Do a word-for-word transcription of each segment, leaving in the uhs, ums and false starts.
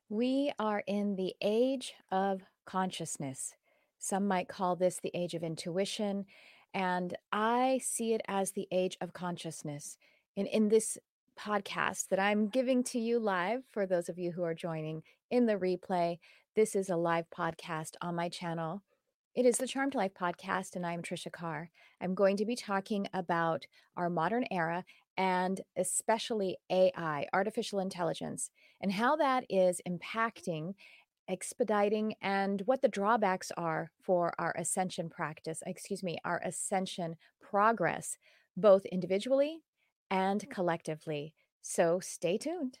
We are in the age of consciousness. Some might call this the age of intuition, and I see it as the age of consciousness. And in this podcast that I'm giving to you live, for those of you who are joining in the replay, this is a live podcast on my channel. It is the Charmed Life podcast, and I'm Trisha Carr. I'm going to be talking about our modern era and especially A I, artificial intelligence, and how that is impacting, expediting, and what the drawbacks are for our ascension practice, excuse me, our ascension progress, both individually and collectively. So stay tuned.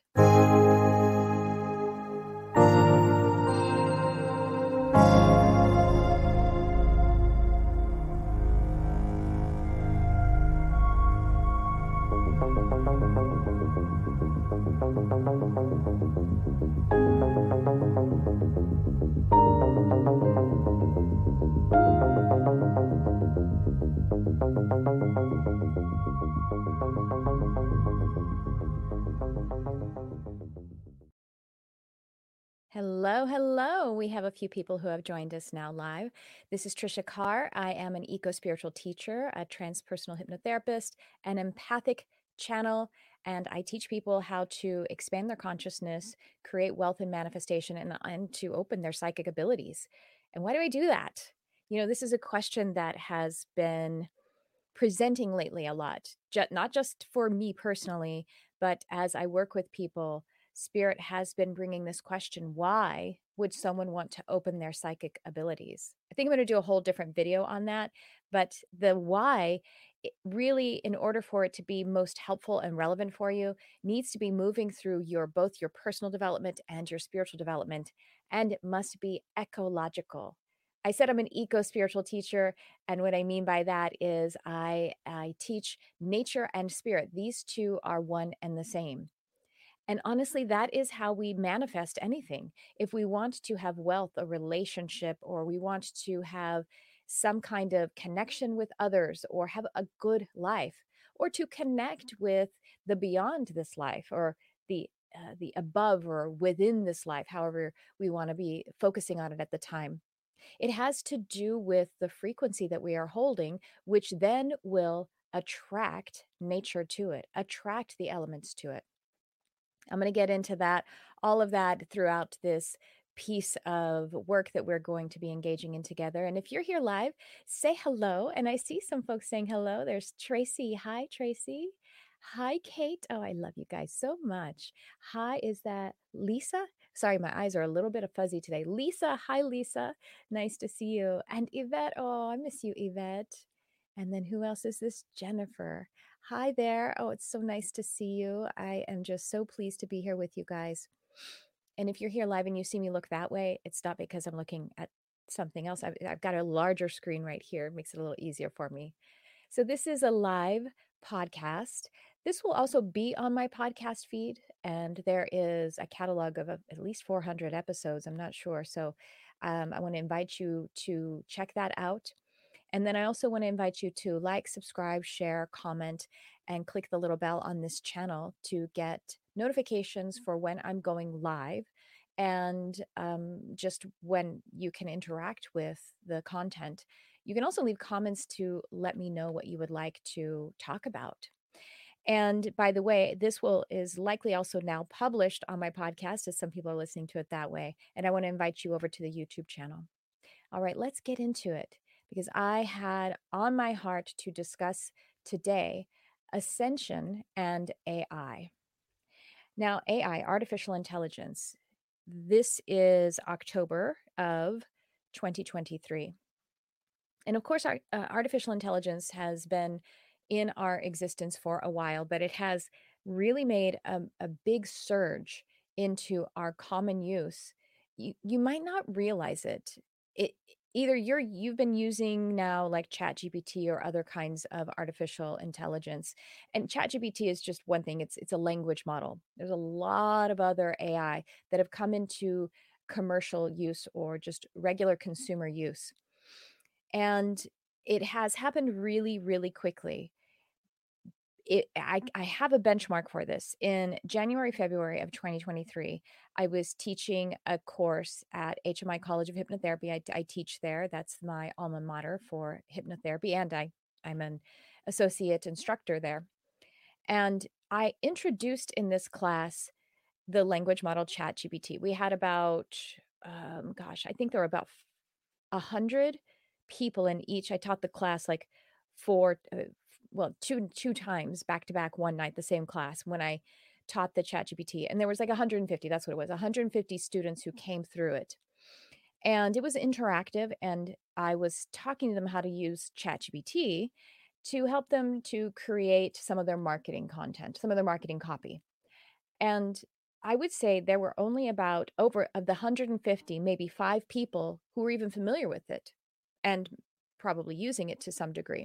Hello, hello. We have a few people who have joined us now live. This is Trisha Carr. I am an eco-spiritual teacher, a transpersonal hypnotherapist, an empathic channel, and I teach people how to expand their consciousness, create wealth and manifestation, and, and to open their psychic abilities. And why do I do that? You know, this is a question that has been presenting lately a lot, ju- not just for me personally, but as I work with people. Spirit has been bringing this question: why would someone want to open their psychic abilities? I think I'm going to do a whole different video on that. But the why, it really, in order for it to be most helpful and relevant for you, needs to be moving through your both your personal development and your spiritual development. And it must be ecological. I said I'm an eco spiritual teacher. And what I mean by that is I, I teach nature and spirit. These two are one and the same. And honestly, that is how we manifest anything. If we want to have wealth, a relationship, or we want to have some kind of connection with others, or have a good life, or to connect with the beyond this life, or the uh, the above or within this life, however we want to be focusing on it at the time. It has to do with the frequency that we are holding, which then will attract nature to it, attract the elements to it. I'm going to get into that, all of that throughout this piece of work that we're going to be engaging in together. And if you're here live, say hello. And I see some folks saying hello. There's Tracy. Hi, Tracy. Hi, Kate. Oh, I love you guys so much. Hi, is that Lisa? Sorry, my eyes are a little bit fuzzy today. Lisa. Hi, Lisa. Nice to see you. And Yvette. Oh, I miss you, Yvette. And then who else is this? Jennifer. Hi there. Oh, it's so nice to see you. I am just so pleased to be here with you guys. And if you're here live and you see me look that way, it's not because I'm looking at something else. I've, I've got a larger screen right here. It makes it a little easier for me. So this is a live podcast. This will also be on my podcast feed, and there is a catalog of uh, at least four hundred episodes. I'm not sure. So um, I want to invite you to check that out. And then I also want to invite you to like, subscribe, share, comment, and click the little bell on this channel to get notifications for when I'm going live and um, just when you can interact with the content. You can also leave comments to let me know what you would like to talk about. And by the way, this will is likely also now published on my podcast, as some people are listening to it that way. And I want to invite you over to the YouTube channel. All right, let's get into it, because I had on my heart to discuss today ascension and A I. Now, A I, artificial intelligence, this is October of twenty twenty-three. And of course, our, uh, artificial intelligence has been in our existence for a while, but it has really made a, a big surge into our common use. You, you might not realize it. It either you're you've been using now like ChatGPT or other kinds of artificial intelligence, and ChatGPT is just one thing. It's it's a language model. There's a lot of other A I that have come into commercial use or just regular consumer use. And it has happened really, really quickly. it I I have a benchmark for this. In January, February of twenty twenty-three, I was teaching a course at H M I College of Hypnotherapy. I I teach there. That's my alma mater for hypnotherapy, and I I'm an associate instructor there. And I introduced in this class the language model ChatGPT. We had about, um, gosh, I think there were about a hundred people in each. I taught the class like four, uh, well, two two times back to back one night, the same class when I taught the ChatGPT, and there was like one hundred fifty. That's what it was, one hundred fifty students who came through it, and it was interactive. And I was talking to them how to use ChatGPT to help them to create some of their marketing content, some of their marketing copy. And I would say there were only about over of the one hundred fifty, maybe five people who were even familiar with it and probably using it to some degree.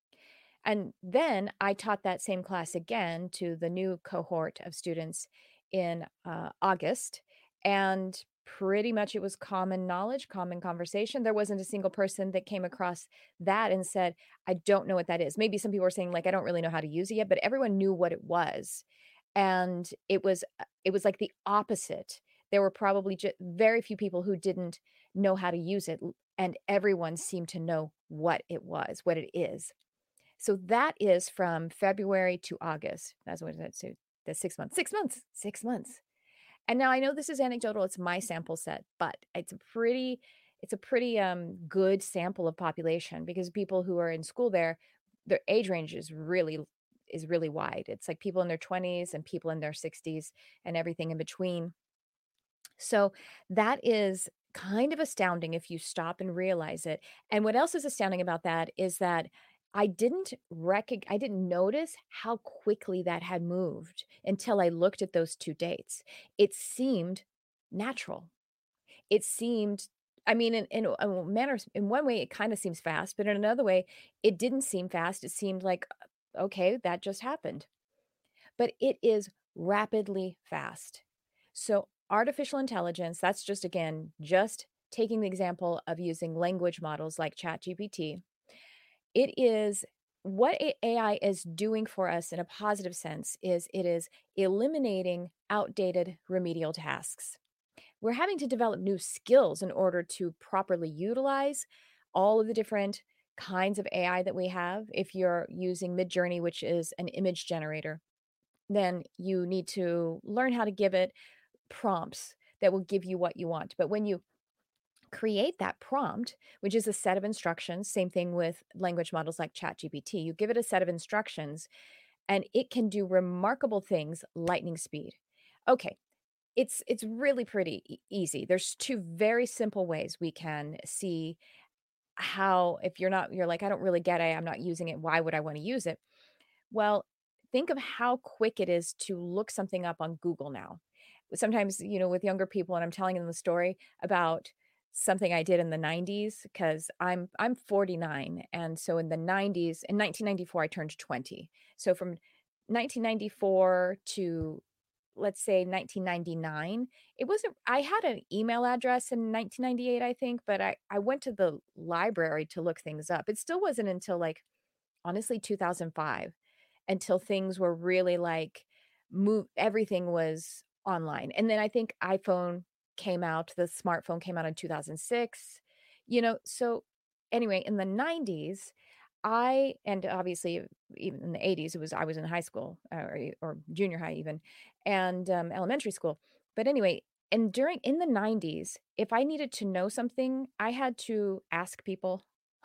And then I taught that same class again to the new cohort of students in uh, August. And pretty much it was common knowledge, common conversation. There wasn't a single person that came across that and said, I don't know what that is. Maybe some people were saying, like, I don't really know how to use it yet, but everyone knew what it was. And it was uh, it was like the opposite. There were probably just very few people who didn't know how to use it, l- and everyone seemed to know what it was, what it is. So that is from February to August. That's what that's so that's six months. six months. six months. And now I know this is anecdotal, it's my sample set, but it's a pretty it's a pretty um good sample of population because people who are in school there, their age range is really is really wide. It's like people in their twenties and people in their sixties and everything in between. So that is kind of astounding if you stop and realize it. And what else is astounding about that is that I didn't recog I didn't notice how quickly that had moved until I looked at those two dates. It seemed natural. It seemed I mean, in in a manner in one way, it kinda seems fast, but in another way, it didn't seem fast. It seemed like, uh, "Okay, that just happened." But it is rapidly fast. So, artificial intelligence, that's just again, just taking the example of using language models like ChatGPT. It is what A- AI is doing for us in a positive sense is it is eliminating outdated remedial tasks. We're having to develop new skills in order to properly utilize all of the different kinds of A I that we have. If you're using Midjourney, which is an image generator, then you need to learn how to give it prompts that will give you what you want. But when you create that prompt, which is a set of instructions, same thing with language models like ChatGPT, you give it a set of instructions and it can do remarkable things lightning speed. Okay, it's it's really pretty e- easy. There's two very simple ways we can see how if you're not you're like I don't really get it, I'm not using it, why would I want to use it? Well, think of how quick it is to look something up on Google now. Sometimes, you know, with younger people, and I'm telling them the story about something I did in the nineties because I'm I'm forty-nine, and so in the nineties, in nineteen ninety-four, I turned twenty. So from nineteen ninety-four to let's say nineteen ninety-nine, it wasn't I had an email address in nineteen ninety-eight, I think, but I I went to the library to look things up. It still wasn't until like honestly two thousand five until things were really like move everything was online. And then I think iPhone came out, the smartphone came out in two thousand six. You know, so anyway, in the nineties, I and obviously even in the eighties, it was I was in high school uh, or, e- or junior high even and um, elementary school. But anyway, and during in the nineties, if I needed to know something, I had to ask people.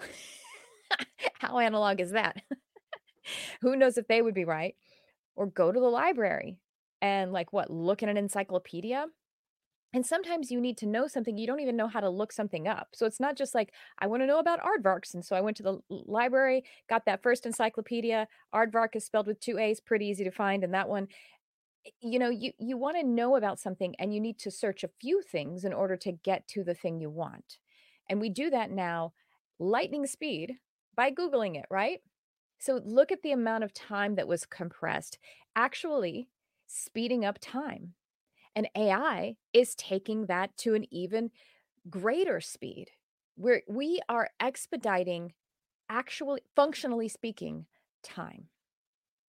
How analog is that? Who knows if they would be right? Or go to the library and like what, look at an encyclopedia? And sometimes you need to know something, you don't even know how to look something up. So it's not just like, I want to know about aardvarks. And so I went to the l- library, got that first encyclopedia. Aardvark is spelled with two A's, pretty easy to find. And that one, y- you know, you, you want to know about something and you need to search a few things in order to get to the thing you want. And we do that now lightning speed by Googling it, right? So look at the amount of time that was compressed, actually speeding up time. And A I is taking that to an even greater speed. We're, we are expediting, actually, functionally speaking, time.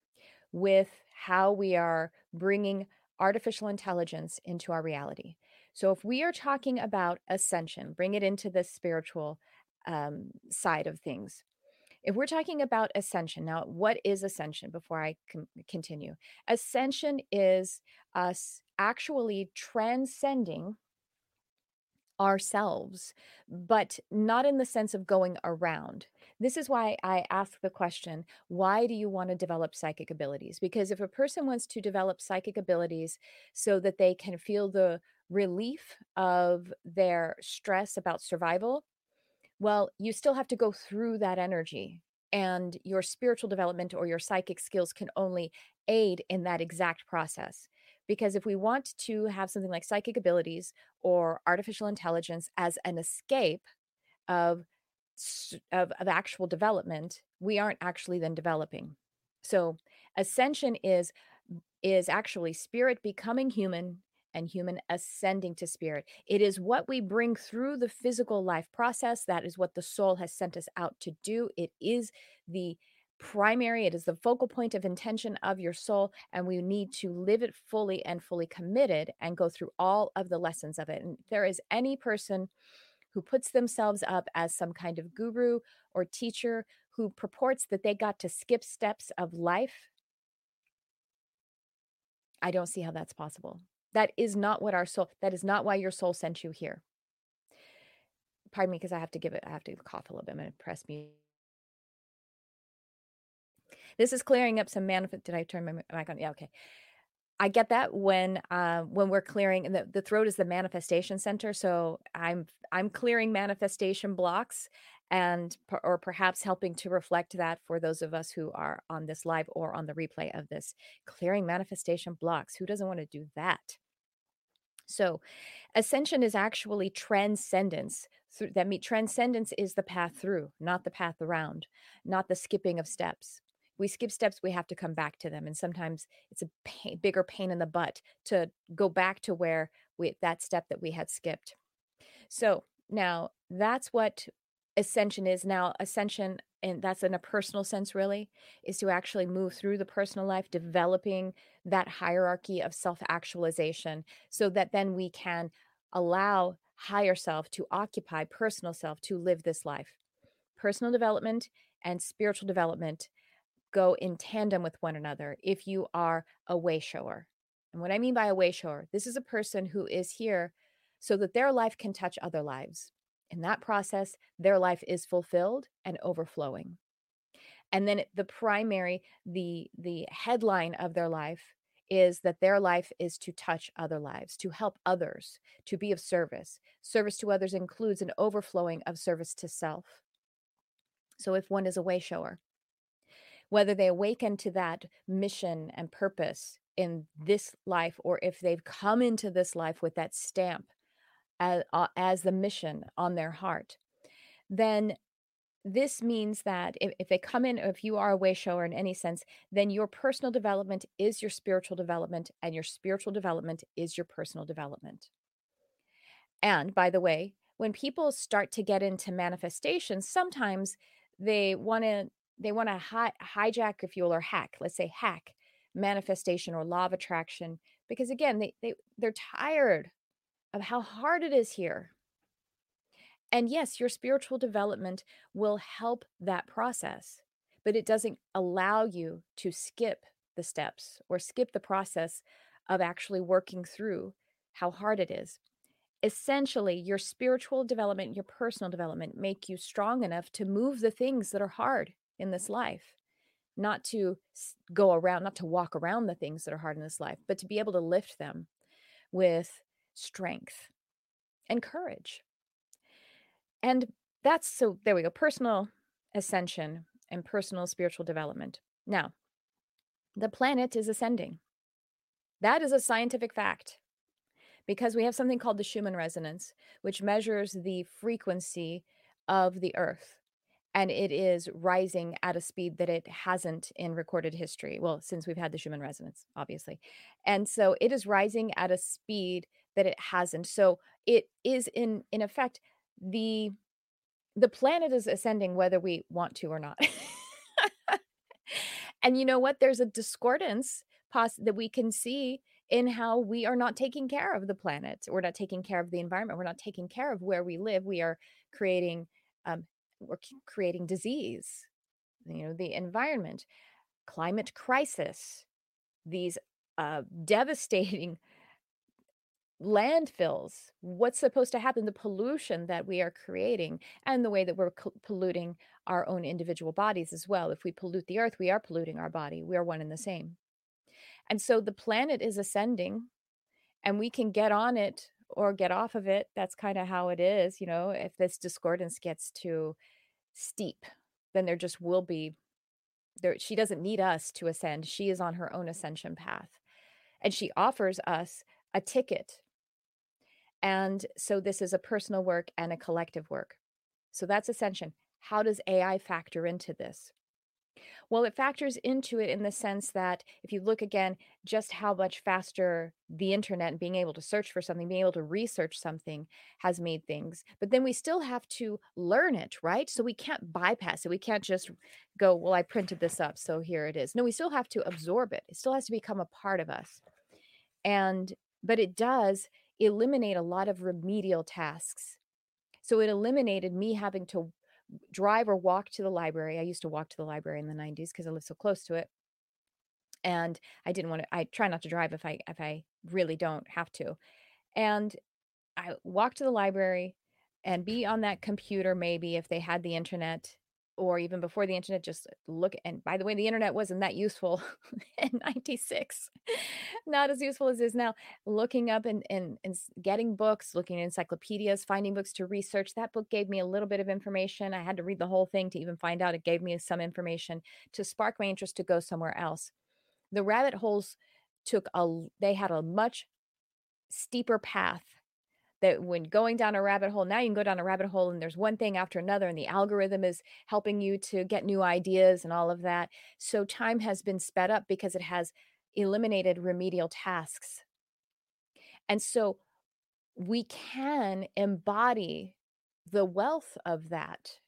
with how we are bringing artificial intelligence into our reality. So, if we are talking about ascension, bring it into the spiritual um, side of things. If we're talking about ascension, now, what is ascension before I con- continue? Ascension is us actually transcending ourselves, but not in the sense of going around. This is why I ask the question, why do you want to develop psychic abilities? Because if a person wants to develop psychic abilities so that they can feel the relief of their stress about survival, well, you still have to go through that energy. And your spiritual development or your psychic skills can only aid in that exact process. Because if we want to have something like psychic abilities or artificial intelligence as an escape of, s- of, of actual development, we aren't actually then developing. So ascension is is actually spirit becoming human and human ascending to spirit. It is what we bring through the physical life process. That is what the soul has sent us out to do. It is the primary, it is the focal point of intention of your soul. And we need to live it fully and fully committed and go through all of the lessons of it. And if there is any person who puts themselves up as some kind of guru or teacher who purports that they got to skip steps of life, I don't see how that's possible. That is not what our soul, that is not why your soul sent you here. Pardon me, because I have to give it, I have to cough a little bit. I'm going to press mute. This is clearing up some manifest. Did I turn my mic on? Yeah, okay. I get that when uh, when we're clearing, and the, the throat is the manifestation center. So I'm I'm clearing manifestation blocks, and per- or perhaps helping to reflect that for those of us who are on this live or on the replay of this, clearing manifestation blocks. Who doesn't want to do that? So ascension is actually transcendence. Through, that mean transcendence is the path through, not the path around, not the skipping of steps. We skip steps, we have to come back to them, and sometimes it's a pain, bigger pain in the butt to go back to where we that step that we had skipped. So now that's what ascension is. Now, ascension, and that's in a personal sense, really, is to actually move through the personal life, developing that hierarchy of self actualization so that then we can allow higher self to occupy personal self to live this life. Personal development and spiritual development go in tandem with one another if you are a way shower. And what I mean by a way shower, this is a person who is here so that their life can touch other lives. In that process, their life is fulfilled and overflowing. And then the primary, the the headline of their life is that their life is to touch other lives, to help others, to be of service. Service to others includes an overflowing of service to self. So if one is a way shower, whether they awaken to that mission and purpose in this life or if they've come into this life with that stamp as, uh, as the mission on their heart, then this means that if, if they come in, if you are a way shower in any sense, then your personal development is your spiritual development, and your spiritual development is your personal development. And by the way, when people start to get into manifestation, sometimes they want to they want to hi- hijack, if you will, or hack, let's say hack manifestation or law of attraction, because again, they, they they're tired of how hard it is here. And yes, your spiritual development will help that process, but it doesn't allow you to skip the steps or skip the process of actually working through how hard it is. Essentially, your spiritual development, your personal development make you strong enough to move the things that are hard in this life, not to go around, not to walk around the things that are hard in this life, but to be able to lift them with strength and courage. And that's so there we go, personal ascension and personal spiritual development. Now, the planet is ascending. That is a scientific fact because we have something called the Schumann resonance, which measures the frequency of the Earth. And it is rising at a speed that it hasn't in recorded history. Well, since we've had the Schumann resonance, obviously. And so it is rising at a speed that it hasn't. So it is in in effect the the planet is ascending whether we want to or not. And you know what? There's a discordance poss that we can see in how we are not taking care of the planet. We're not taking care of the environment. We're not taking care of where we live. We are creating, um, we're c- creating disease, you know, the environment, climate crisis, these uh, devastating landfills, what's supposed to happen, the pollution that we are creating, and the way that we're co- polluting our own individual bodies as well. If we pollute the earth, we are polluting our body. We are one and the same. And so the planet is ascending, and we can get on it or get off of it. That's kind of how it is. You know, if this discordance gets too steep, then there just will be there. She doesn't need us to ascend. She is on her own ascension path. And she offers us a ticket. And so this is a personal work and a collective work. So that's ascension. How does A I factor into this? Well, it factors into it in the sense that if you look again, just how much faster the internet and being able to search for something, being able to research something has made things. But then we still have to learn it, right? So we can't bypass it. We can't just go, well, I printed this up, so here it is. No, we still have to absorb it. It still has to become a part of us. And, but it does eliminate a lot of remedial tasks. So it eliminated me having to drive or walk to the library. I used to walk to the library in the nineties because I lived so close to it. And I didn't want to, I try not to drive if I if I really don't have to. And I walk to the library and be on that computer, maybe if they had the internet, or even before the internet, just look. And by the way, the internet wasn't that useful in ninety-six, not as useful as it is now. Looking up and, and, and s- getting books, looking at encyclopedias, finding books to research. That book gave me a little bit of information. I had to read the whole thing to even find out. It gave me some information to spark my interest to go somewhere else. The rabbit holes took a, they had a much steeper path that when going down a rabbit hole, now you can go down a rabbit hole and there's one thing after another, and the algorithm is helping you to get new ideas and all of that. So time has been sped up because it has eliminated remedial tasks. And so we can embody the wealth of that.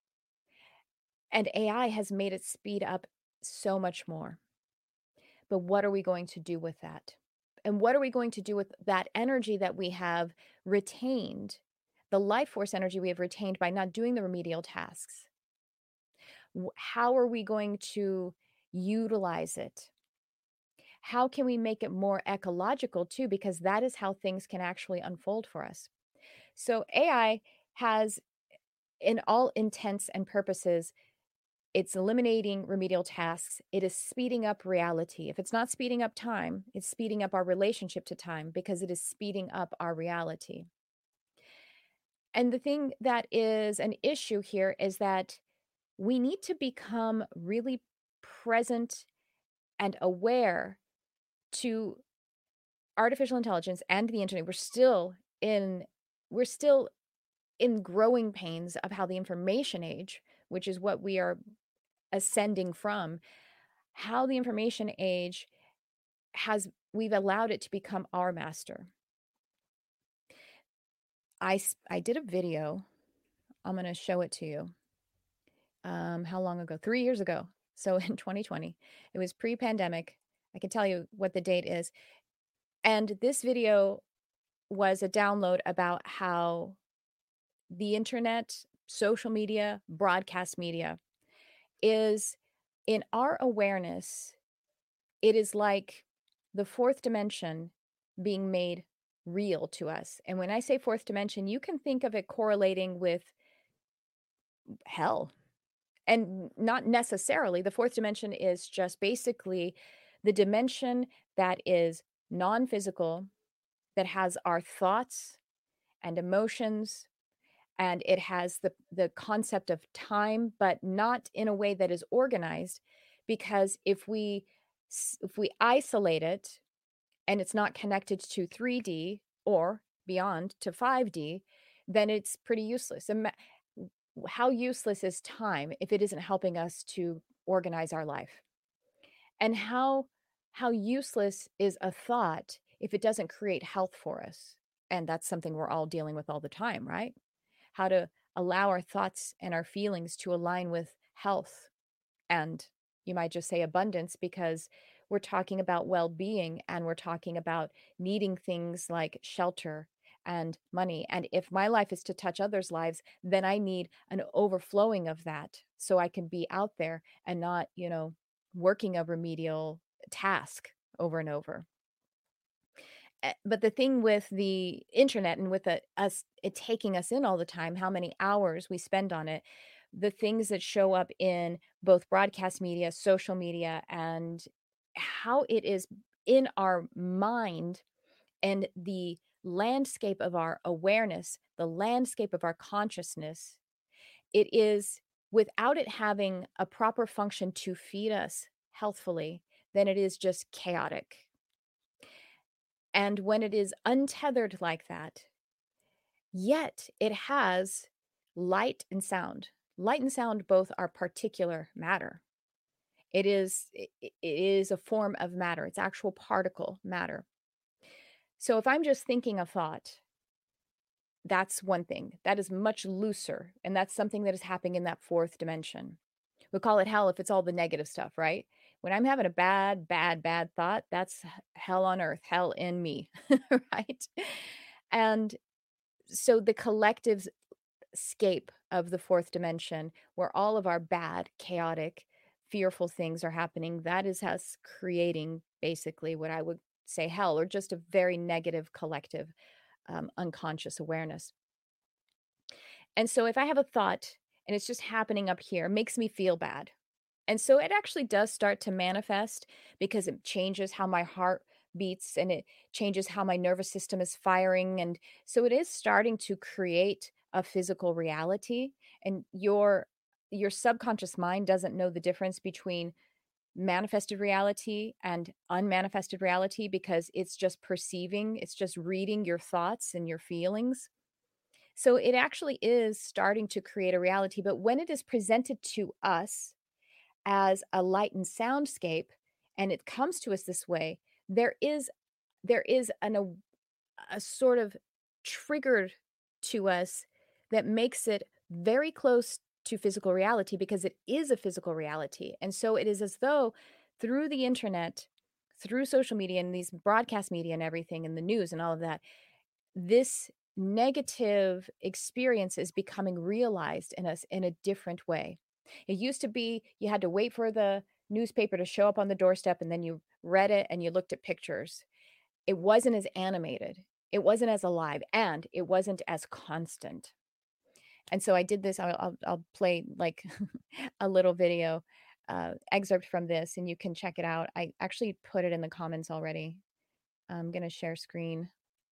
And A I has made it speed up so much more. But what are we going to do with that? And what are we going to do with that energy that we have retained, the life force energy we have retained by not doing the remedial tasks? W- How are we going to utilize it? How can we make it more ecological too? Because that is how things can actually unfold for us. So A I has, in all intents and purposes, it's eliminating remedial tasks. It is speeding up reality. If it's not speeding up time, it's speeding up our relationship to time because it is speeding up our reality. And the thing that is an issue here is that we need to become really present and aware to artificial intelligence and the internet. We're still in we're still in growing pains of how the information age, which is what we are ascending from, how the information age has we've allowed it to become our master. I I did a video. I'm going to show it to you. Um, how long ago? Three years ago. So in twenty twenty, it was pre-pandemic. I can tell you what the date is. And this video was a download about how the internet, social media, broadcast media is in our awareness. It is like the fourth dimension being made real to us. And when I say fourth dimension, you can think of it correlating with hell. And not necessarily. The fourth dimension is just basically the dimension that is non physical, that has our thoughts and emotions, and it has the, the concept of time, but not in a way that is organized. Because if we if we isolate it and it's not connected to three D or beyond to five D, then it's pretty useless. Ima- How useless is time if it isn't helping us to organize our life? And how how useless is a thought if it doesn't create health for us? And that's something we're all dealing with all the time, right? How to allow our thoughts and our feelings to align with health and you might just say abundance, because we're talking about well-being, and we're talking about needing things like shelter and money. And if my life is to touch others' lives, then I need an overflowing of that so I can be out there and not, you know, working a remedial task over and over. Eh, But the thing with the internet and with the, us it taking us in all the time, how many hours we spend on it, the things that show up in both broadcast media, social media, and how it is in our mind, and the landscape of our awareness, the landscape of our consciousness, it is, without it having a proper function to feed us healthfully, then it is just chaotic. And when it is untethered like that, yet it has light and sound. Light and sound both are particular matter. It is it it is a form of matter. It's actual particle matter. So if I'm just thinking a thought, that's one thing. That is much looser, and that's something that is happening in that fourth dimension. We call it hell if it's all the negative stuff, right? When I'm having a bad, bad, bad thought, that's h- hell on earth, hell in me, right? And so the collective scape of the fourth dimension, where all of our bad, chaotic, fearful things are happening, that is us creating basically what I would say hell, or just a very negative collective um, unconscious awareness. And so if I have a thought and it's just happening up here, it makes me feel bad. And so it actually does start to manifest, because it changes how my heart beats, and it changes how my nervous system is firing. And so it is starting to create a physical reality. And your your subconscious mind doesn't know the difference between manifested reality and unmanifested reality, because it's just perceiving, it's just reading your thoughts and your feelings. So it actually is starting to create a reality. But when it is presented to us as a light and soundscape, and it comes to us this way, there is there is an a, a sort of triggered to us that makes it very close to physical reality, because it is a physical reality. And so it is as though through the internet, through social media and these broadcast media and everything, and the news and all of that, this negative experience is becoming realized in us in a different way. It used to be you had to wait for the newspaper to show up on the doorstep, and then you read it and you looked at pictures. It wasn't as animated, it wasn't as alive, and it wasn't as constant. And so I did this. I'll, I'll, I'll play like a little video uh, excerpt from this, and you can check it out. I actually put it in the comments already. I'm going to share screen.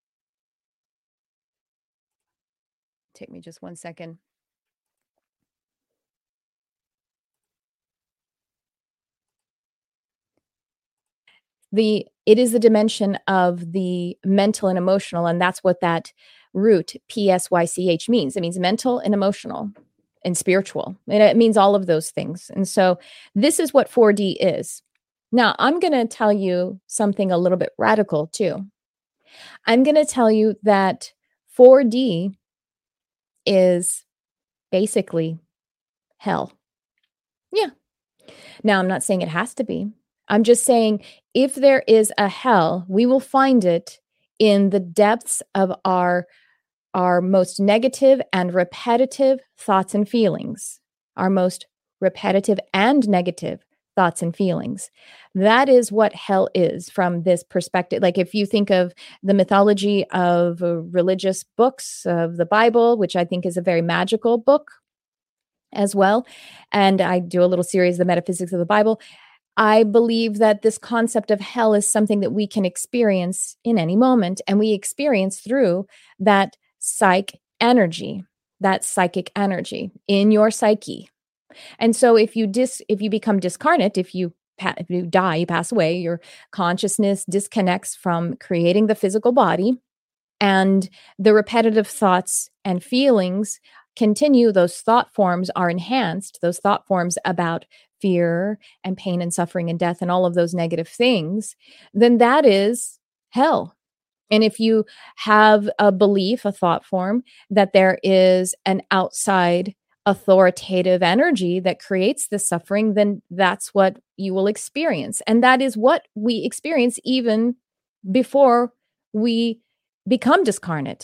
Take me just one second. The it is the dimension of the mental and emotional, and that's what that root P S Y C H means. It means mental and emotional and spiritual, and it means all of those things. And so this is what four D is. Now I'm going to tell you something a little bit radical too. I'm going to tell you that four D is basically hell. Yeah. Now, I'm not saying it has to be. I'm just saying if there is a hell, we will find it in the depths of our our most negative and repetitive thoughts and feelings. Our most repetitive and negative thoughts and feelings. That is what hell is from this perspective. Like if you think of the mythology of uh, religious books of the Bible, which I think is a very magical book as well, and I do a little series, The Metaphysics of the Bible. I believe that this concept of hell is something that we can experience in any moment, and we experience through that psych energy, that psychic energy in your psyche. And so if you dis if you become discarnate, if you pa- if you die, you pass away, your consciousness disconnects from creating the physical body, and the repetitive thoughts and feelings continue. Those thought forms are enhanced, those thought forms about fear and pain and suffering and death and all of those negative things, then that is hell. And if you have a belief, a thought form, that there is an outside authoritative energy that creates the suffering, then that's what you will experience. And that is what we experience even before we become discarnate.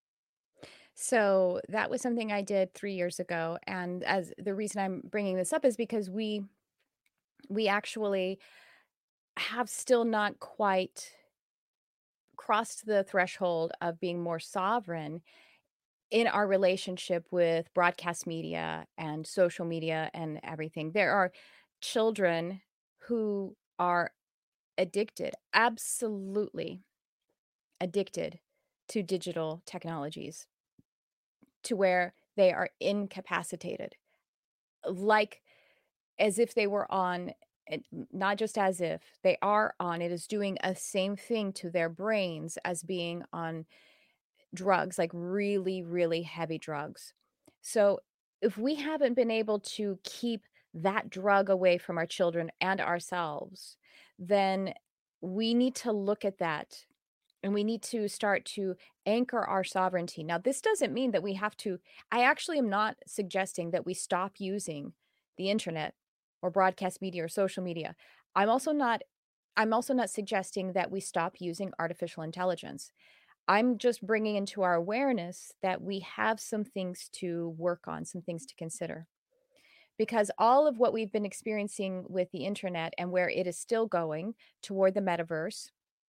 So that was something I did three years ago. And as the reason I'm bringing this up is because we we actually have still not quite crossed the threshold of being more sovereign in our relationship with broadcast media and social media and everything. There are children who are addicted, absolutely addicted to digital technologies, to where they are incapacitated, like as if they were on, and not just as if, they are on, it is doing a same thing to their brains as being on drugs, like really, really heavy drugs. So if we haven't been able to keep that drug away from our children and ourselves, then we need to look at that and we need to start to anchor our sovereignty. Now, this doesn't mean that we have to, I actually am not suggesting that we stop using the internet or broadcast media or social media. I'm also not I'm also not suggesting that we stop using artificial intelligence. I'm just bringing into our awareness that we have some things to work on, some things to consider. Because all of what we've been experiencing with the internet and where it is still going toward the metaverse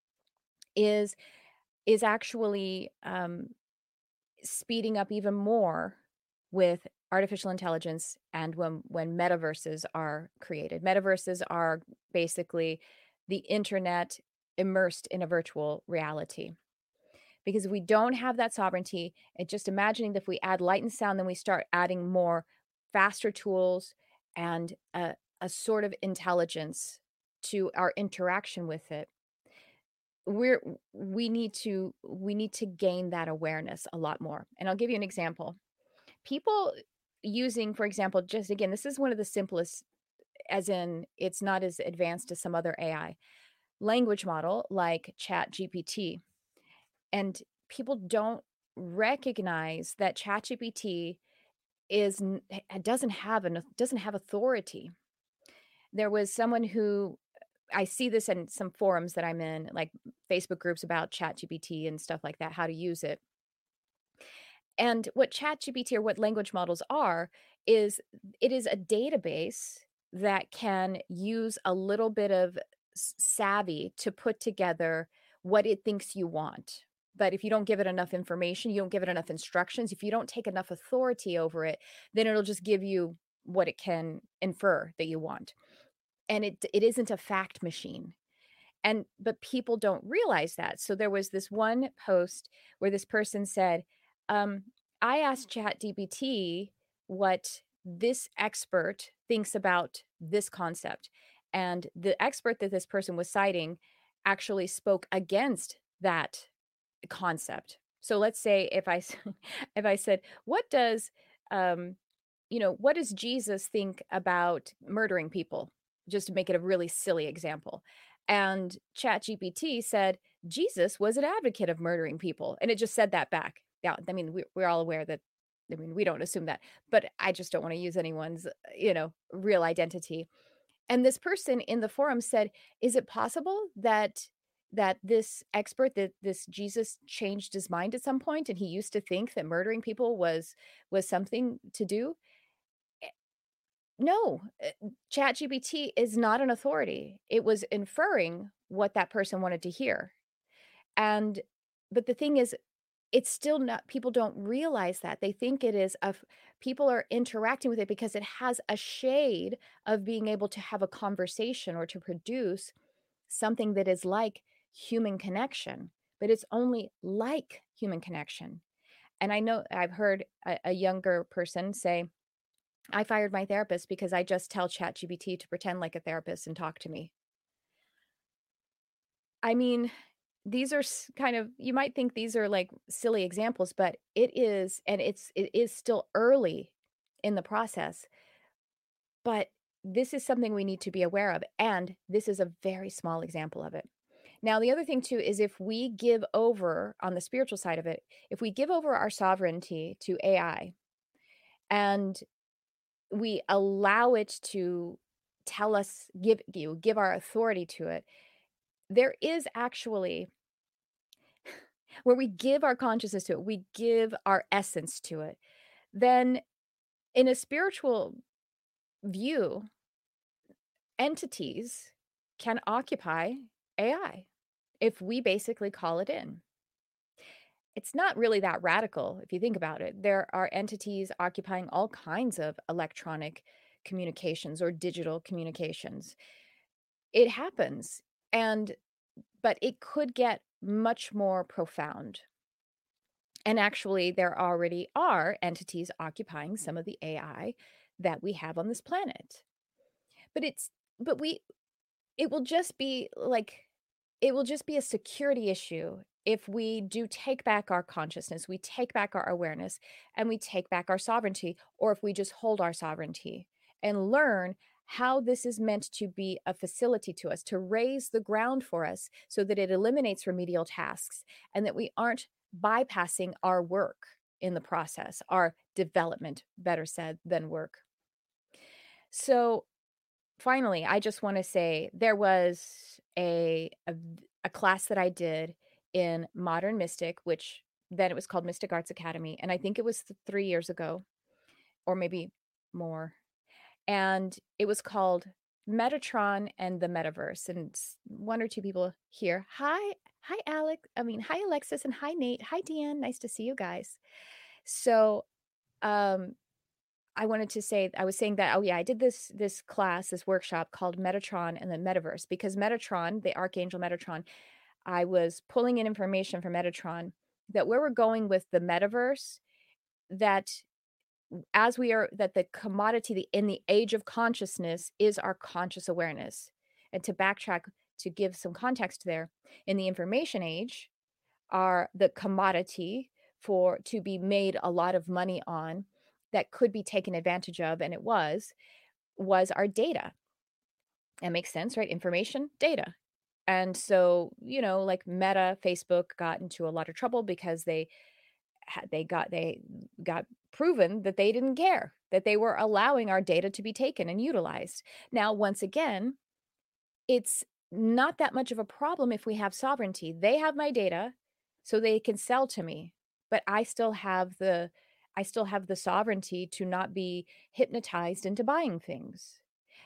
is is actually um, speeding up even more with artificial intelligence and when when metaverses are created. Metaverses are basically the internet immersed in a virtual reality. Because if we don't have that sovereignty, and just imagining that if we add light and sound, then we start adding more faster tools and a, a sort of intelligence to our interaction with it. We're we need to we need to gain that awareness a lot more. And I'll give you an example. People using, for example, just again, this is one of the simplest, as in it's not as advanced as some other A I language model like Chat G P T. And people don't recognize that ChatGPT is n- h- doesn't have an doesn't have authority. There was someone who, I see this in some forums that I'm in, like Facebook groups about ChatGPT and stuff like that, how to use it. And what ChatGPT or what language models are is it is a database that can use a little bit of s- savvy to put together what it thinks you want. But if you don't give it enough information, you don't give it enough instructions, if you don't take enough authority over it, then it'll just give you what it can infer that you want. And it it isn't a fact machine. And but people don't realize that. So there was this one post where this person said, um, I asked ChatGPT what this expert thinks about this concept. And the expert that this person was citing actually spoke against that concept. So let's say if I s- if I said, what does um, you know, what does Jesus think about murdering people? Just to make it a really silly example. And ChatGPT said, Jesus was an advocate of murdering people. And it just said that back. Yeah, I mean, we, we're all aware that, I mean, we don't assume that, but I just don't want to use anyone's, you know, real identity. And this person in the forum said, is it possible that that this expert, that this Jesus changed his mind at some point and he used to think that murdering people was was something to do? No, uh, ChatGPT is not an authority. It was inferring what that person wanted to hear. And but the thing is, it's still not, people don't realize that. They think it is of people are interacting with it because it has a shade of being able to have a conversation or to produce something that is like human connection, but it's only like human connection. And I know I've heard a, a younger person say, I fired my therapist because I just tell ChatGPT to pretend like a therapist and talk to me. I mean, these are s- kind of, you might think these are like silly examples, but it is, and it's it is still early in the process. But this is something we need to be aware of, and this is a very small example of it. Now, the other thing too is if we give over on the spiritual side of it, if we give over our sovereignty to A I, and we allow it to tell us, give you, give our authority to it, there is actually where we give our consciousness to it, we give our essence to it, then in a spiritual view, entities can occupy A I if we basically call it in. It's not really that radical if you think about it. There are entities occupying all kinds of electronic communications or digital communications. It happens, and but it could get much more profound. And actually, there already are entities occupying some of the A I that we have on this planet. But it's but we it will just be like it will just be a security issue if we do take back our consciousness, we take back our awareness, and we take back our sovereignty, or if we just hold our sovereignty and learn how this is meant to be a facility to us, to raise the ground for us so that it eliminates remedial tasks and that we aren't bypassing our work in the process, our development, better said, than work. So finally, I just want to say there was a, a a class that I did in Modern Mystic, which then it was called Mystic Arts Academy, and I think it was th- three years ago, or maybe more. And it was called Metatron and the Metaverse. And s- one or two people here. Hi, hi, Alec. I mean, hi, Alexis, and hi, Nate. Hi, Deanne. Nice to see you guys. So, um, I wanted to say I was saying that, oh yeah, I did this this class, this workshop called Metatron and the Metaverse because Metatron, the Archangel Metatron, I was pulling in information from Metatron that where we're going with the metaverse, that as we are that the commodity the, in the age of consciousness is our conscious awareness. And to backtrack to give some context there, in the information age, are the commodity for to be made a lot of money on that could be taken advantage of, and it was was our data. That makes sense, right? Information, data. And so, you know, like Meta, Facebook got into a lot of trouble because they had they got they got proven that they didn't care, that they were allowing our data to be taken and utilized. Now, once again, it's not that much of a problem if we have sovereignty. They have my data, so they can sell to me, but I still have the I still have the sovereignty to not be hypnotized into buying things.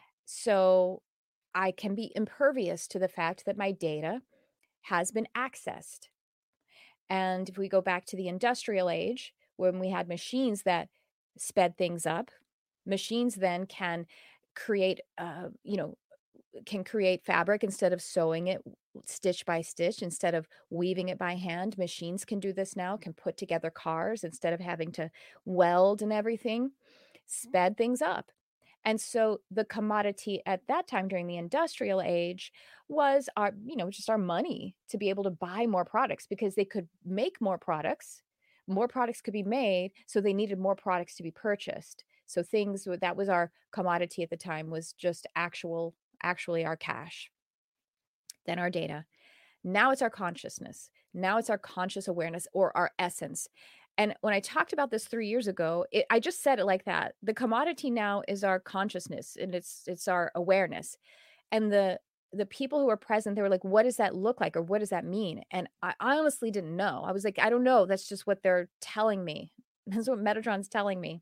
So I can be impervious to the fact that my data has been accessed. And if we go back to the industrial age, when we had machines that sped things up, machines then can create, uh, you know, can create fabric instead of sewing it stitch by stitch, instead of weaving it by hand. Machines can do this now, can put together cars instead of having to weld and everything, sped things up. And so the commodity at that time during the industrial age was our, you know, just our money to be able to buy more products because they could make more products. More products could be made, so they needed more products to be purchased. So things with- that was our commodity at the time was just actual, actually our cash, then our data. Now it's our consciousness. Now it's our conscious awareness or our essence. And when I talked about this three years ago, it, I just said it like that. The commodity now is our consciousness and it's it's our awareness. And the the people who were present, they were like, what does that look like? Or what does that mean? And I, I honestly didn't know. I was like, I don't know. That's just what they're telling me. That's what Metatron's telling me.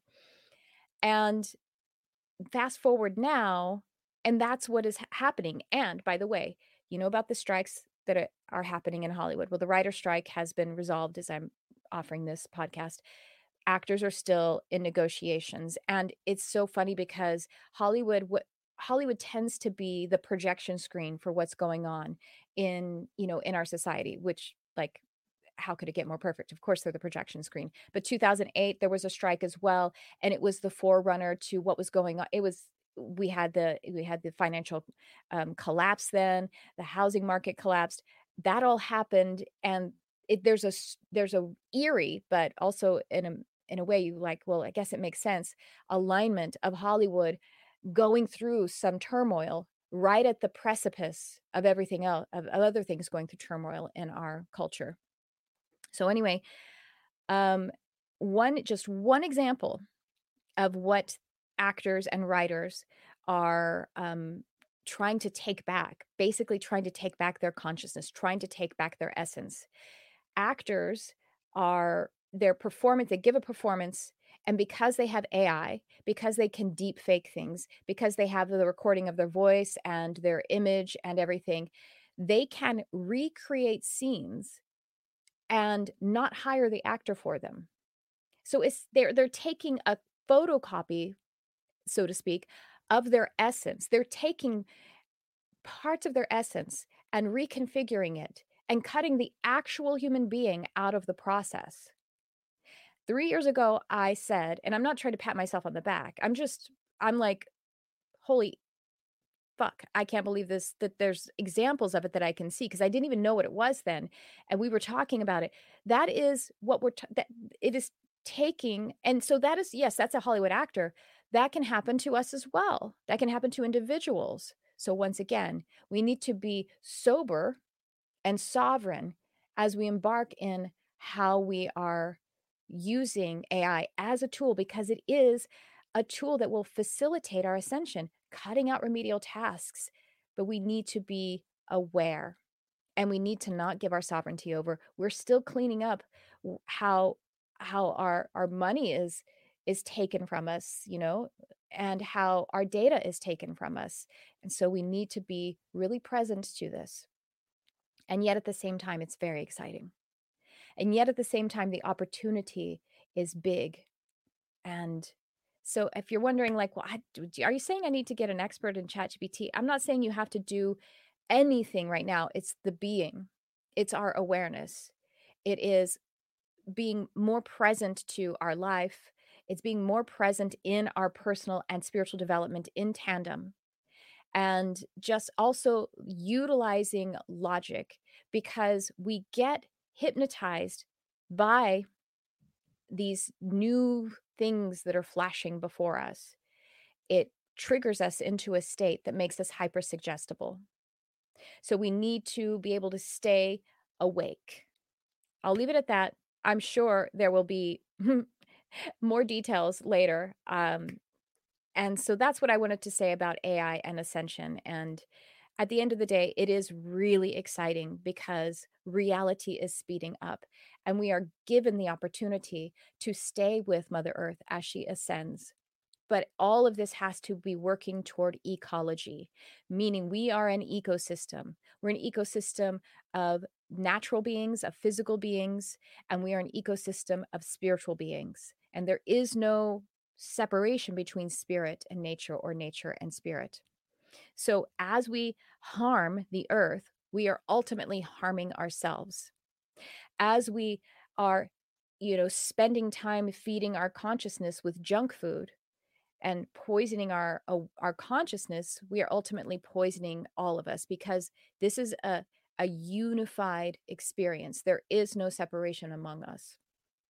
And fast forward now, and that's what is ha- happening. And by the way, you know about the strikes that are, are happening in Hollywood. Well, the writer strike has been resolved as I'm offering this podcast. Actors are still in negotiations, and it's so funny because Hollywood what Hollywood tends to be the projection screen for what's going on in, you know, in our society, which like how could it get more perfect? Of course, they're the projection screen. But two thousand eight, there was a strike as well, and it was the forerunner to what was going on. It was we had the we had the financial um, collapse then, the housing market collapsed. That all happened, and it, there's a s- there's a eerie, but also in a in a way you like. Well, I guess it makes sense. Alignment of Hollywood going through some turmoil right at the precipice of everything else of, of other things going through turmoil in our culture. So anyway, um, one just one example of what actors and writers are um, trying to take back, basically trying to take back their consciousness, trying to take back their essence. Actors are their performance, they give a performance, and because they have A I, because they can deep fake things, because they have the recording of their voice and their image and everything, they can recreate scenes and not hire the actor for them. So it's they're they're taking a photocopy, so to speak, of their essence. They're taking parts of their essence and reconfiguring it and cutting the actual human being out of the process. three years ago, I said, and I'm not trying to pat myself on the back. I'm just I'm like, "Holy fuck, I can't believe this that there's examples of it that I can see," because I didn't even know what it was then, and we were talking about it. That is what we're t that it is taking, and so that is, yes, that's a Hollywood actor. That can happen to us as well. That can happen to individuals. So once again, we need to be sober and sovereign as we embark in how we are using A I as a tool, because it is a tool that will facilitate our ascension, cutting out remedial tasks. But we need to be aware, and we need to not give our sovereignty over. We're still cleaning up w- how how our our money is is taken from us, you know, and how our data is taken from us. And so we need to be really present to this. And yet at the same time, it's very exciting. And yet at the same time, the opportunity is big. And so if you're wondering, like, well, I, d- are you saying I need to get an expert in ChatGPT? I'm not saying you have to do anything right now. It's the being, it's our awareness. It is being more present to our life. It's being more present in our personal and spiritual development in tandem, and just also utilizing logic, because we get hypnotized by these new things that are flashing before us. It triggers us into a state that makes us hyper suggestible. So we need to be able to stay awake. I'll leave it at that. I'm sure there will be more details later. Um, and so that's what I wanted to say about A I and ascension. And at the end of the day, it is really exciting because reality is speeding up, and we are given the opportunity to stay with Mother Earth as she ascends. But all of this has to be working toward ecology, meaning we are an ecosystem. We're an ecosystem of natural beings, of physical beings, and we are an ecosystem of spiritual beings. And there is no separation between spirit and nature, or nature and spirit. So as we harm the earth, we are ultimately harming ourselves. As we are, you know, spending time feeding our consciousness with junk food and poisoning our uh, our consciousness, we are ultimately poisoning all of us, because this is a a unified experience. There is no separation among us.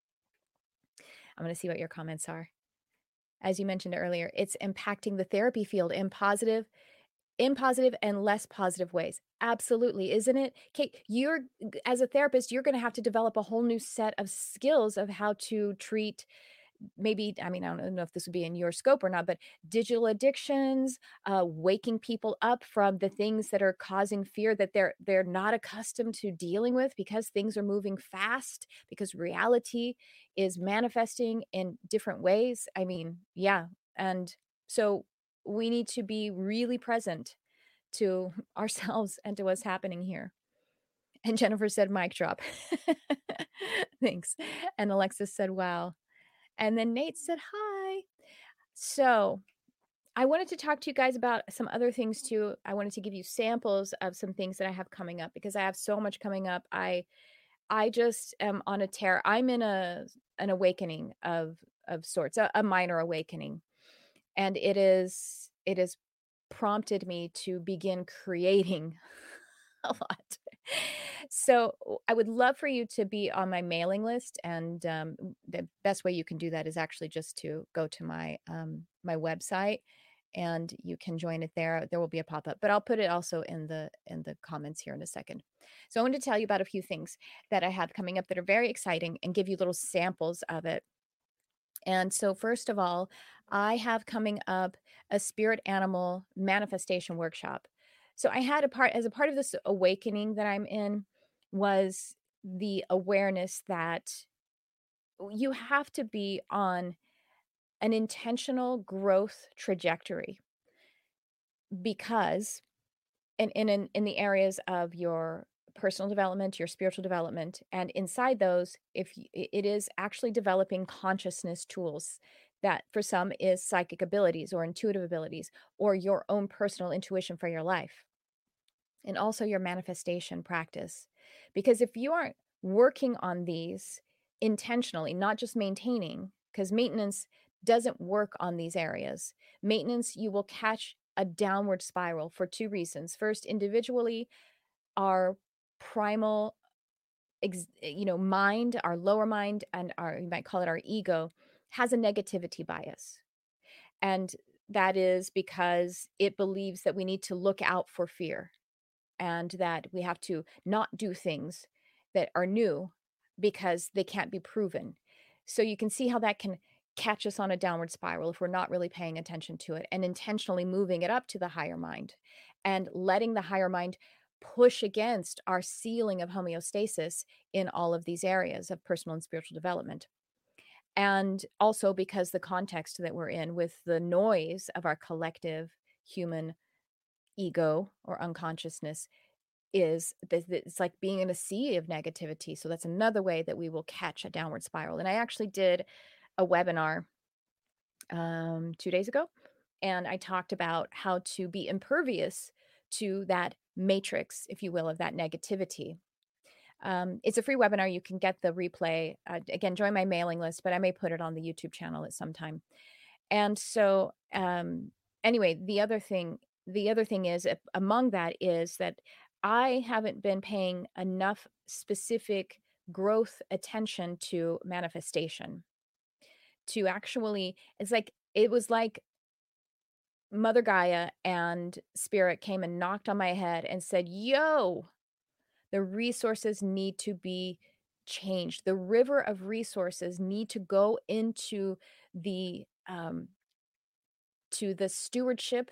I'm going to see what your comments are. As you mentioned earlier, it's impacting the therapy field in positive in positive and less positive ways. Absolutely, isn't it? Kate, you're as a therapist, you're going to have to develop a whole new set of skills of how to treat, maybe, I mean, I don't know if this would be in your scope or not, but digital addictions, uh, waking people up from the things that are causing fear that they're they're not accustomed to dealing with, because things are moving fast, because reality is manifesting in different ways. I mean, yeah. And so we need to be really present to ourselves and to what's happening here. And Jennifer said, mic drop. Thanks. And Alexis said, wow. And then Nate said, hi. So I wanted to talk to you guys about some other things too. I wanted to give you samples of some things that I have coming up, because I have so much coming up. I I just am on a tear. I'm in a an awakening of of sorts, a, a minor awakening. And it is it has prompted me to begin creating a lot. So I would love for you to be on my mailing list, and um, the best way you can do that is actually just to go to my um, my website, and you can join it there. There will be a pop up, but I'll put it also in the in the comments here in a second. So I want to tell you about a few things that I have coming up that are very exciting, and give you little samples of it. And so, first of all, I have coming up a spirit animal manifestation workshop. So I had a part as a part of this awakening that I'm in was the awareness that you have to be on an intentional growth trajectory because in in in, in the areas of your personal development, your spiritual development, and inside those, if y- i- it is actually developing consciousness tools that for some is psychic abilities or intuitive abilities or your own personal intuition for your life and also your manifestation practice. Because if you aren't working on these intentionally, not just maintaining, because maintenance doesn't work on these areas, maintenance, you will catch a downward spiral for two reasons. First, individually, our primal, ex- you know, mind, our lower mind, and our, you might call it our ego, has a negativity bias. And that is because it believes that we need to look out for fear and that we have to not do things that are new because they can't be proven. So you can see how that can catch us on a downward spiral if we're not really paying attention to it and intentionally moving it up to the higher mind and letting the higher mind push against our ceiling of homeostasis in all of these areas of personal and spiritual development. And also because the context that we're in with the noise of our collective human ego or unconsciousness is th- th- it's like being in a sea of negativity. So that's another way that we will catch a downward spiral. And I actually did a webinar um, two days ago, and I talked about how to be impervious to that matrix, if you will, of that negativity. Um, it's a free webinar. You can get the replay. Uh, again, join my mailing list, but I may put it on the YouTube channel at some time. And so, um, anyway, the other thing, the other thing is uh, among that is that I haven't been paying enough specific growth attention to manifestation to actually, it's like, it was like Mother Gaia and Spirit came and knocked on my head and said, yo, the resources need to be changed. The river of resources need to go into the, um, to the stewardship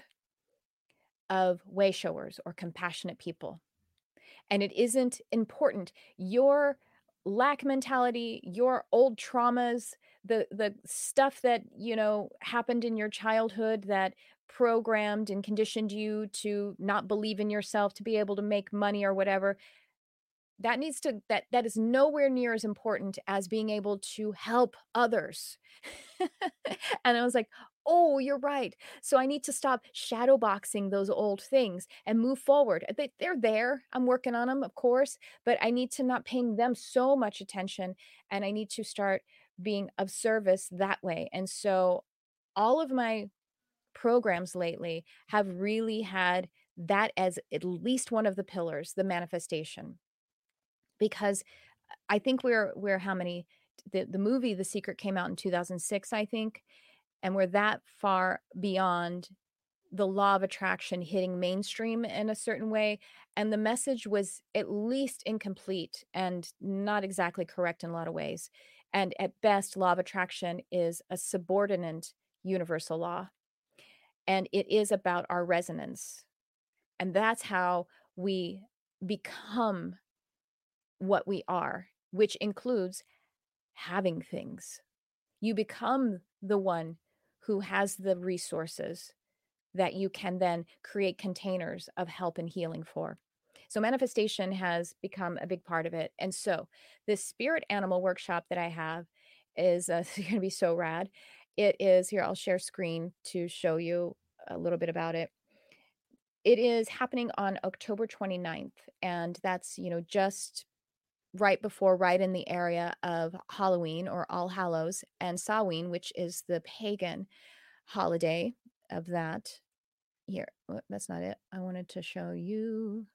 of way showers or compassionate people. And it isn't important. Your lack mentality, your old traumas, the the stuff that, you know, happened in your childhood that programmed and conditioned you to not believe in yourself to be able to make money or whatever, that needs to that that is nowhere near as important as being able to help others. And I was like, "Oh, you're right. So I need to stop shadow boxing those old things and move forward." They, they're there. I'm working on them, of course, but I need to not paying them so much attention, and I need to start being of service that way. And so all of my programs lately have really had that as at least one of the pillars, the manifestation, because I think we're we're how many the the movie The Secret came out in two thousand six, I think, and we're that far beyond the law of attraction hitting mainstream in a certain way, and the message was at least incomplete and not exactly correct in a lot of ways. And at best, law of attraction is a subordinate universal law, and it is about our resonance. And that's how we become what we are, which includes having things. You become the one who has the resources that you can then create containers of help and healing for. So manifestation has become a big part of it. And so this spirit animal workshop that I have is uh, going to be so rad. It is here. I'll share screen to show you a little bit about it. It is happening on October twenty-ninth, and that's, you know, just right before, right in the area of Halloween or All Hallows and Samhain, which is the pagan holiday of that. Here, oh, that's not it. I wanted to show you.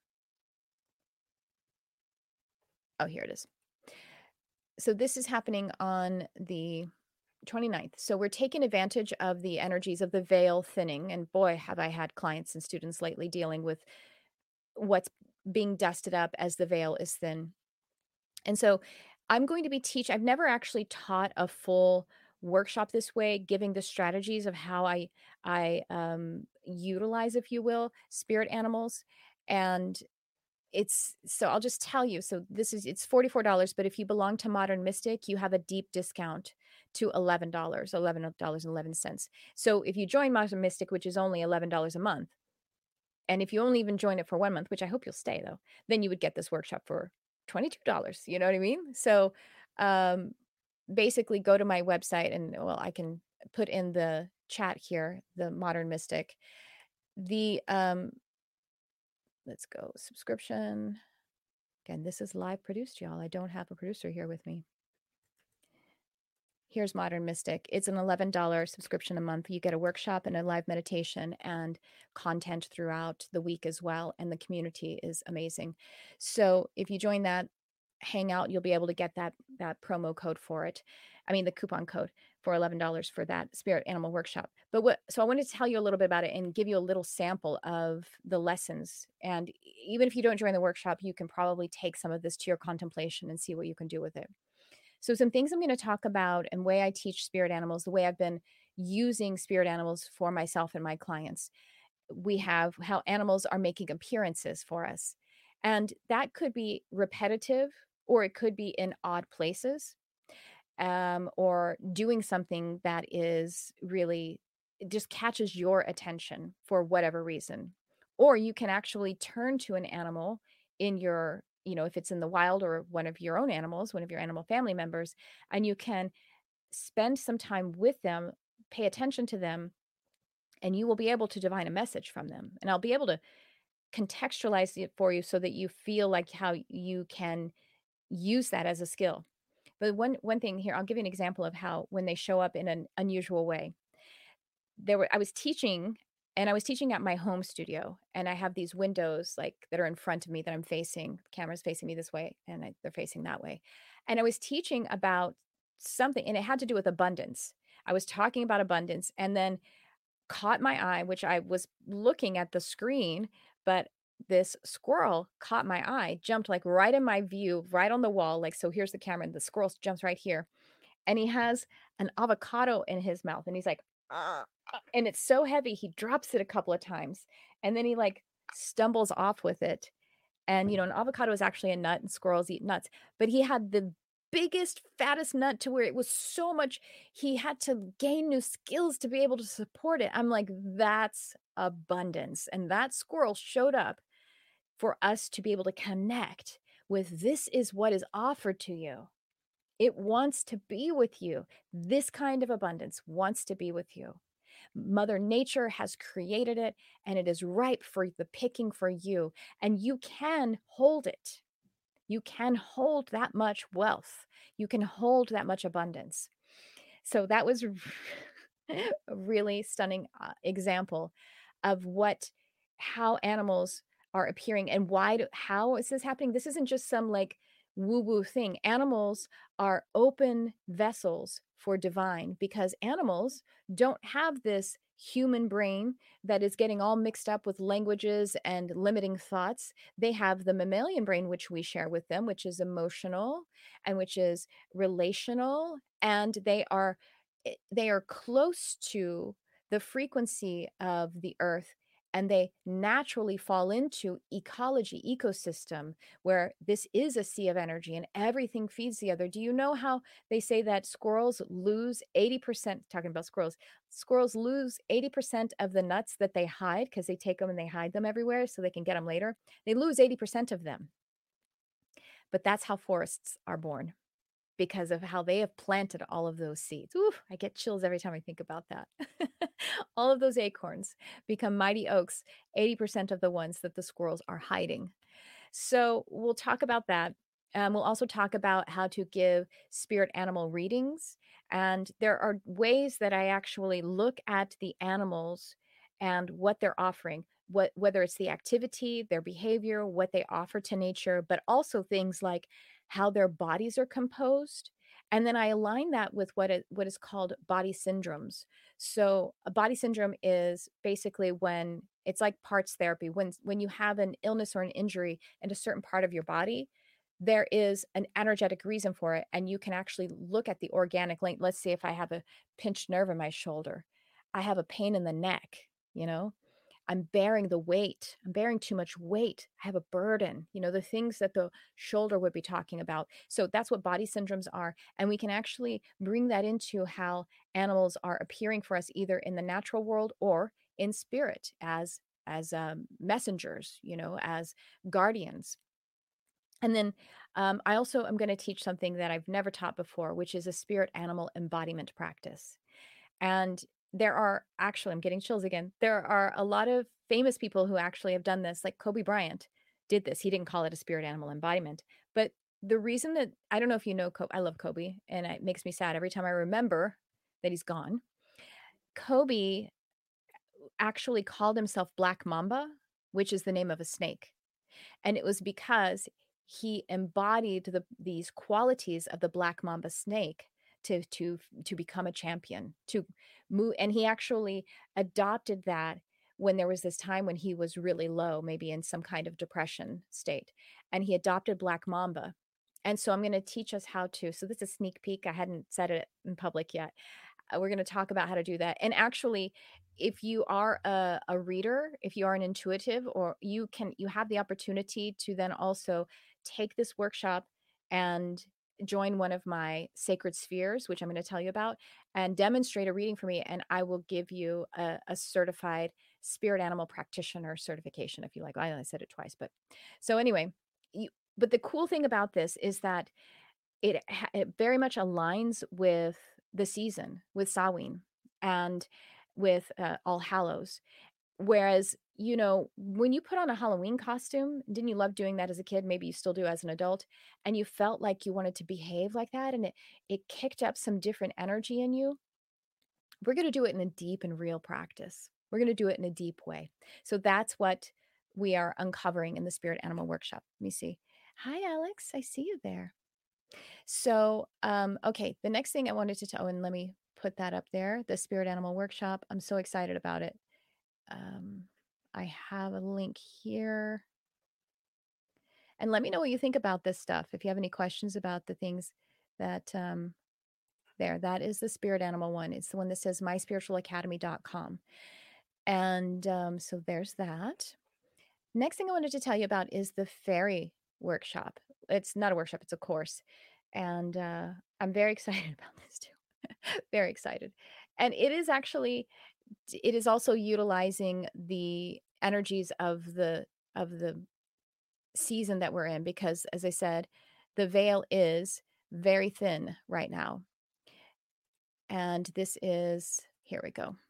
Oh, here it is. So this is happening on the twenty-ninth. So we're taking advantage of the energies of the veil thinning. And boy, have I had clients and students lately dealing with what's being dusted up as the veil is thin. And so I'm going to be teach I've never actually taught a full workshop this way, giving the strategies of how I I um, utilize, if you will, spirit animals. And it's so I'll just tell you. So this is it's forty-four dollars, but if you belong to Modern Mystic, you have a deep discount to eleven dollars, eleven dollars and eleven cents. So if you join Modern Mystic, which is only eleven dollars a month, and if you only even join it for one month, which I hope you'll stay though, then you would get this workshop for twenty-two dollars. You know what I mean? So um basically go to my website, and well, I can put in the chat here, the Modern Mystic. The um let's go subscription. Again, this is live produced, y'all. I don't have a producer here with me. Here's Modern Mystic. It's an eleven dollars subscription a month. You get a workshop and a live meditation and content throughout the week as well. And the community is amazing. So if you join that hangout, you'll be able to get that that promo code for it. I mean, the coupon code for eleven dollars for that spirit animal workshop. But what, so I wanted to tell you a little bit about it and give you a little sample of the lessons. And even if you don't join the workshop, you can probably take some of this to your contemplation and see what you can do with it. So some things I'm going to talk about and way I teach spirit animals, the way I've been using spirit animals for myself and my clients. We have how animals are making appearances for us. And that could be repetitive, or it could be in odd places, um, or doing something that is really, it just catches your attention for whatever reason. Or you can actually turn to an animal in your, you know, if it's in the wild or one of your own animals, one of your animal family members, and you can spend some time with them, pay attention to them, and you will be able to divine a message from them. And I'll be able to contextualize it for you so that you feel like how you can use that as a skill. But one one thing here, I'll give you an example of how when they show up in an unusual way. There were I was teaching, and I was teaching at my home studio, and I have these windows like that are in front of me that I'm facing. The camera's facing me this way, and I, they're facing that way. And I was teaching about something, and it had to do with abundance. I was talking about abundance, and then caught my eye, which I was looking at the screen, but this squirrel caught my eye, jumped like right in my view, right on the wall. Like, so here's the camera, and the squirrel jumps right here. And he has an avocado in his mouth, and he's like, "Ah," and it's so heavy, he drops it a couple of times, and then he like stumbles off with it. And, you know, an avocado is actually a nut, and squirrels eat nuts, but he had the biggest, fattest nut to where it was so much, he had to gain new skills to be able to support it. I'm like, that's abundance. And that squirrel showed up for us to be able to connect with, this is what is offered to you. It wants to be with you. This kind of abundance wants to be with you. Mother Nature has created it, and it is ripe for the picking for you. And you can hold it. You can hold that much wealth. You can hold that much abundance. So that was a really stunning uh, example of what, how animals are appearing, and why do, how is this happening? This isn't just some like woo-woo thing. Animals are open vessels for divine, because animals don't have this human brain that is getting all mixed up with languages and limiting thoughts. They have the mammalian brain, which we share with them, which is emotional and which is relational, and they are eh, they are close to the frequency of the earth, and they naturally fall into ecology, ecosystem, where this is a sea of energy and everything feeds the other. Do you know how they say that squirrels lose eighty percent, talking about squirrels, squirrels lose eighty percent of the nuts that they hide, because they take them and they hide them everywhere so they can get them later? They lose eighty percent of them. But that's how forests are born, because of how they have planted all of those seeds. Ooh, I get chills every time I think about that. All of those acorns become mighty oaks, eighty percent of the ones that the squirrels are hiding. So we'll talk about that. Um, we'll also talk about how to give spirit animal readings. And there are ways that I actually look at the animals and what they're offering, what, whether it's the activity, their behavior, what they offer to nature, but also things like how their bodies are composed. And then I align that with what is, what is called body syndromes. So a body syndrome is basically when it's like parts therapy. When when you have an illness or an injury in a certain part of your body, there is an energetic reason for it, and you can actually look at the organic link. Let's say if I have a pinched nerve in my shoulder, I have a pain in the neck, you know, I'm bearing the weight. I'm bearing too much weight. I have a burden, you know, the things that the shoulder would be talking about. So that's what body syndromes are. And we can actually bring that into how animals are appearing for us, either in the natural world or in spirit as as um, messengers, you know, as guardians. And then um, I also am going to teach something that I've never taught before, which is a spirit animal embodiment practice. And there are actually, I'm getting chills again. There are a lot of famous people who actually have done this, like Kobe Bryant did this. He didn't call it a spirit animal embodiment. But the reason that I don't know if you know Kobe, I love Kobe, and it makes me sad every time I remember that he's gone. Kobe actually called himself Black Mamba, which is the name of a snake. And it was because he embodied the these qualities of the black mamba snake to to to become a champion, to move. And he actually adopted that when there was this time when he was really low, maybe in some kind of depression state, and he adopted black mamba. And so I'm going to teach us how to, so this is a sneak peek, I hadn't said it in public yet. Uh, we're going to talk about how to do that. And actually, if you are a, a reader, if you are an intuitive, or you can, you have the opportunity to then also take this workshop and join one of my sacred spheres, which I'm going to tell you about, and demonstrate a reading for me. And I will give you a, a certified spirit animal practitioner certification, if you like. I, I said it twice, but so anyway, you, but the cool thing about this is that it ha it very much aligns with the season, with Samhain and with, uh, All Hallows. Whereas, you know, when you put on a Halloween costume, didn't you love doing that as a kid? Maybe you still do as an adult, and you felt like you wanted to behave like that, and it it kicked up some different energy in you. We're gonna do it in a deep and real practice. We're gonna do it in a deep way. So that's what we are uncovering in the Spirit Animal Workshop. Let me see. Hi, Alex. I see you there. So, um, okay, the next thing I wanted to tell, and let me put that up there, the Spirit Animal Workshop. I'm so excited about it. Um, I have a link here. And let me know what you think about this stuff. If you have any questions about the things that um, there, that is the Spirit Animal one. It's the one that says my spiritual academy dot com. And um, so there's that. Next thing I wanted to tell you about is the fairy workshop. It's not a workshop, it's a course. And uh, I'm very excited about this too. Very excited. And it is actually, it is also utilizing the energies of the of the season that we're in, because as I said, the veil is very thin right now. And this is, here we go.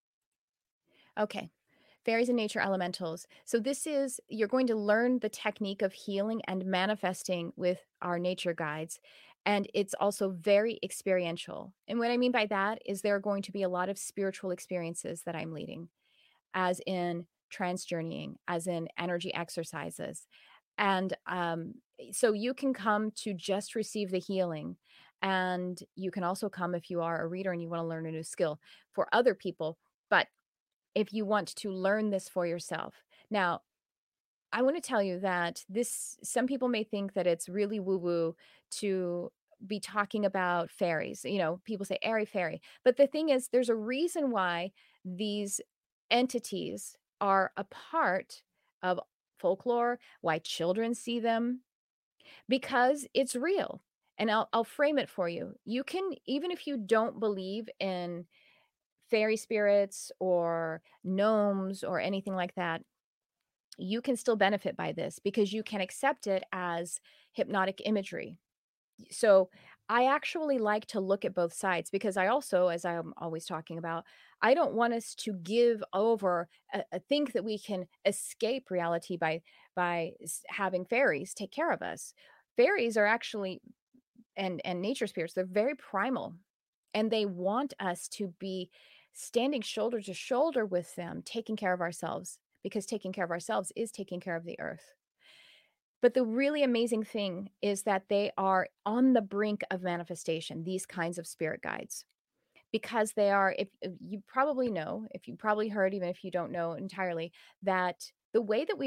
Okay. Fairies and nature elementals. So this is, you're going to learn the technique of healing and manifesting with our nature guides. And it's also very experiential. And what I mean by that is there are going to be a lot of spiritual experiences that I'm leading, as in trance journeying, as in energy exercises. And um, so you can come to just receive the healing. And you can also come if you are a reader and you want to learn a new skill for other people. But if you want to learn this for yourself. Now, I want to tell you that this, some people may think that it's really woo woo to be talking about fairies. You know, people say airy fairy. But the thing is, there's a reason why these entities are a part of folklore, why children see them, because it's real. And I'll, I'll frame it for you. You can, even if you don't believe in fairy spirits or gnomes or anything like that, you can still benefit by this because you can accept it as hypnotic imagery. So I actually like to look at both sides, because I also, as I'm always talking about, I don't want us to give over, uh, uh, think that we can escape reality by by s- having fairies take care of us. Fairies are actually, and and nature spirits, they're very primal, and they want us to be standing shoulder to shoulder with them, taking care of ourselves, because taking care of ourselves is taking care of the earth. But the really amazing thing is that they are on the brink of manifestation, these kinds of spirit guides, because they are, if, if you probably know, if you probably heard, even if you don't know entirely, that the way that we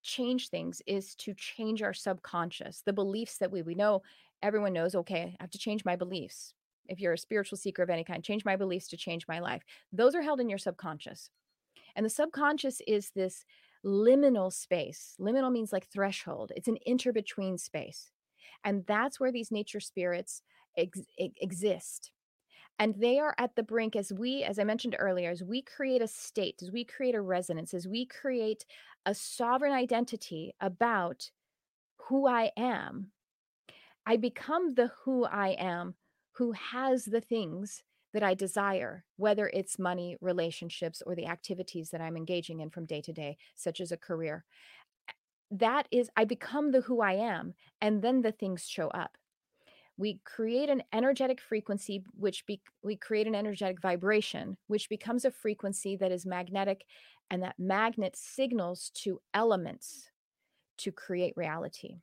change things is to change our subconscious, the beliefs that we we know everyone knows, okay, I have to change my beliefs. If you're a spiritual seeker of any kind, change my beliefs to change my life. Those are held in your subconscious. And the subconscious is this liminal space. Liminal means like threshold. It's an inter-between space. And that's where these nature spirits ex- e- exist. And they are at the brink as we, as I mentioned earlier, as we create a state, as we create a resonance, as we create a sovereign identity about who I am, I become the who I am who has the things that I desire, whether it's money, relationships, or the activities that I'm engaging in from day to day, such as a career. That is, I become the who I am, and then the things show up. We create an energetic frequency, which be, we create an energetic vibration, which becomes a frequency that is magnetic, and that magnet signals to elements to create reality.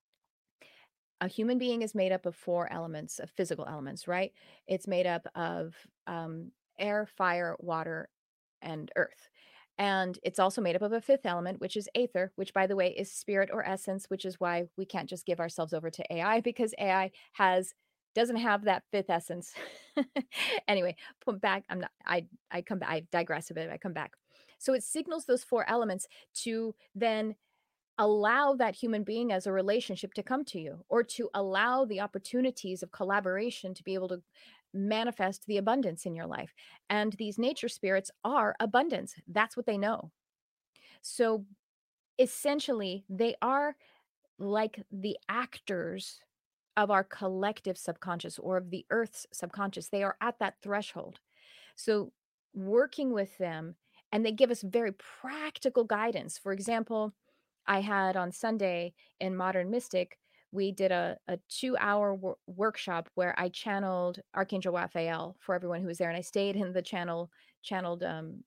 A human being is made up of four elements, of physical elements, right? It's made up of um, air, fire, water, and earth. And it's also made up of a fifth element, which is aether, which, by the way, is spirit or essence, which is why we can't just give ourselves over to A I, because A I has doesn't have that fifth essence. Anyway, put back. I'm not. I I come. I digress a bit. I come back. So it signals those four elements to then allow that human being as a relationship to come to you, or to allow the opportunities of collaboration to be able to manifest the abundance in your life. And these nature spirits are abundance. That's what they know. So essentially, they are like the actors of our collective subconscious, or of the earth's subconscious. They are at that threshold. So working with them, and they give us very practical guidance. For example, I had on Sunday in Modern Mystic, we did a, a two hour wor- workshop where I channeled Archangel Raphael for everyone who was there. And I stayed in the channel, channeled um,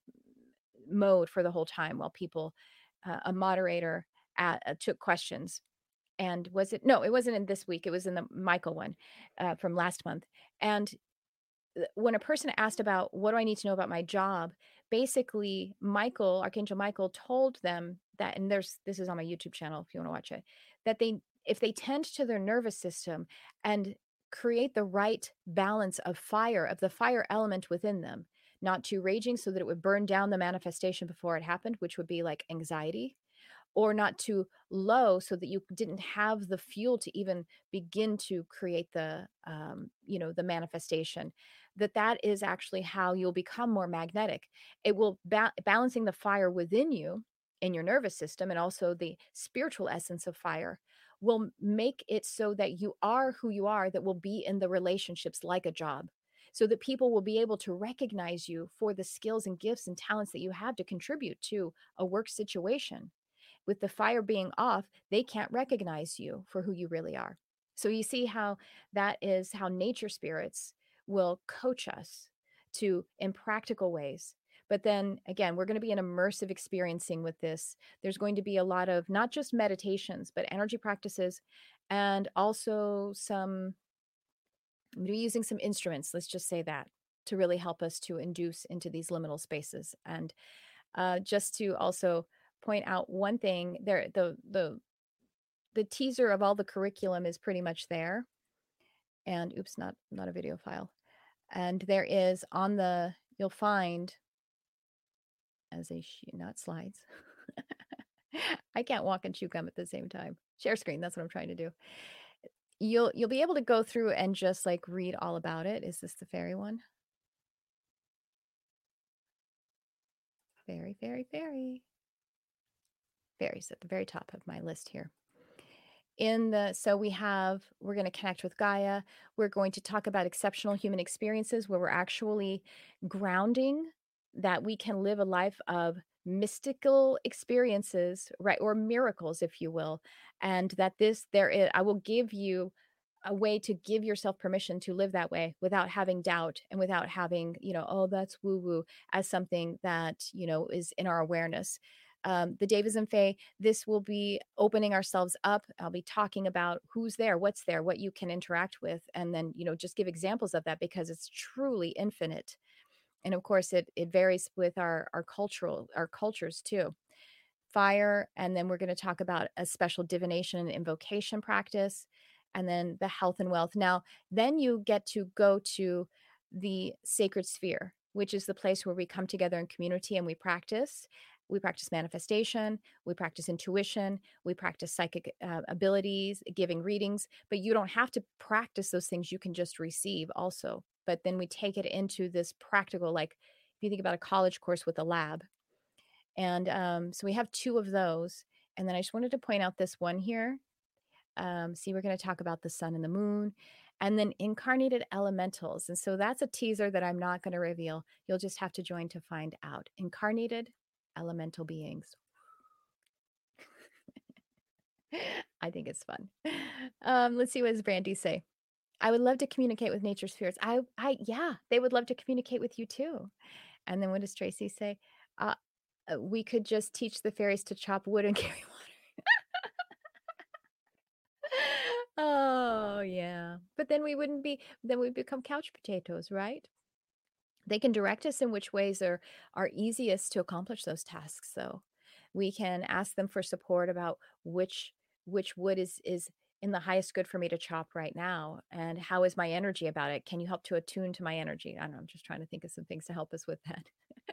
mode for the whole time while people, uh, a moderator at, uh, took questions. And was it, no, it wasn't in this week. It was in the Michael one uh, from last month. And when a person asked about what do I need to know about my job, basically Michael, Archangel Michael, told them that, and there's this is on my YouTube channel if you want to watch it, that they if they tend to their nervous system and create the right balance of fire, of the fire element within them, not too raging so that it would burn down the manifestation before it happened, which would be like anxiety, or not too low so that you didn't have the fuel to even begin to create the um, you know the manifestation, that that is actually how you'll become more magnetic. It will ba- balancing the fire within you in your nervous system, and also the spiritual essence of fire will make it so that you are who you are, that will be in the relationships like a job, so that people will be able to recognize you for the skills and gifts and talents that you have to contribute to a work situation. With the fire being off, they can't recognize you for who you really are. So you see how that is how nature spirits will coach us to in practical ways. But then again, we're going to be an immersive experiencing with this. There's going to be a lot of not just meditations, but energy practices, and also some, I'm going to be using some instruments, let's just say that, to really help us to induce into these liminal spaces. And uh, just to also point out one thing, there the the the teaser of all the curriculum is pretty much there. And oops, not not a video file. And there is on the, you'll find as a sh- not slides. I can't walk and chew gum at the same time. Share screen, that's what I'm trying to do. You'll you'll be able to go through and just like read all about it. Is this the fairy one? Very, very, very. Fairies at the very top of my list here. In the so we have we're going to connect with Gaia. We're going to talk about exceptional human experiences where we're actually grounding that we can live a life of mystical experiences, right, or miracles, if you will. And that this there is, I will give you a way to give yourself permission to live that way without having doubt, and without having, you know, oh, that's woo woo, as something that, you know, is in our awareness. Um, the Davis and Faye, this will be opening ourselves up. I'll be talking about who's there, what's there, what you can interact with, and then, you know, just give examples of that, because it's truly infinite. And of course, it it varies with our our cultural our cultures too. fire, and then we're going to talk about a special divination and invocation practice, and then the health and wealth. Now, then you get to go to the sacred sphere, which is the place where we come together in community and we practice. We practice manifestation, we practice intuition, we practice psychic uh, abilities, giving readings, but you don't have to practice those things. You can just receive also. But then we take it into this practical, like if you think about a college course with a lab. And um, so we have two of those. And then I just wanted to point out this one here. Um, see, we're going to talk about the sun and the moon, and then incarnated elementals. And so that's a teaser that I'm not going to reveal. You'll just have to join to find out. Incarnated elemental beings. I think it's fun. Um, let's see what does Brandy say. I would love to communicate with nature spirits. I, I, yeah, they would love to communicate with you too. And then what does Tracy say? Uh, uh, we could just teach the fairies to chop wood and carry water. Oh, yeah. But then we wouldn't be, then we'd become couch potatoes, right? They can direct us in which ways are are easiest to accomplish those tasks, though. We can ask them for support about which which wood is is in the highest good for me to chop right now, and how is my energy about it? Can you help to attune to my energy? I don't know, I'm just trying to think of some things to help us with that.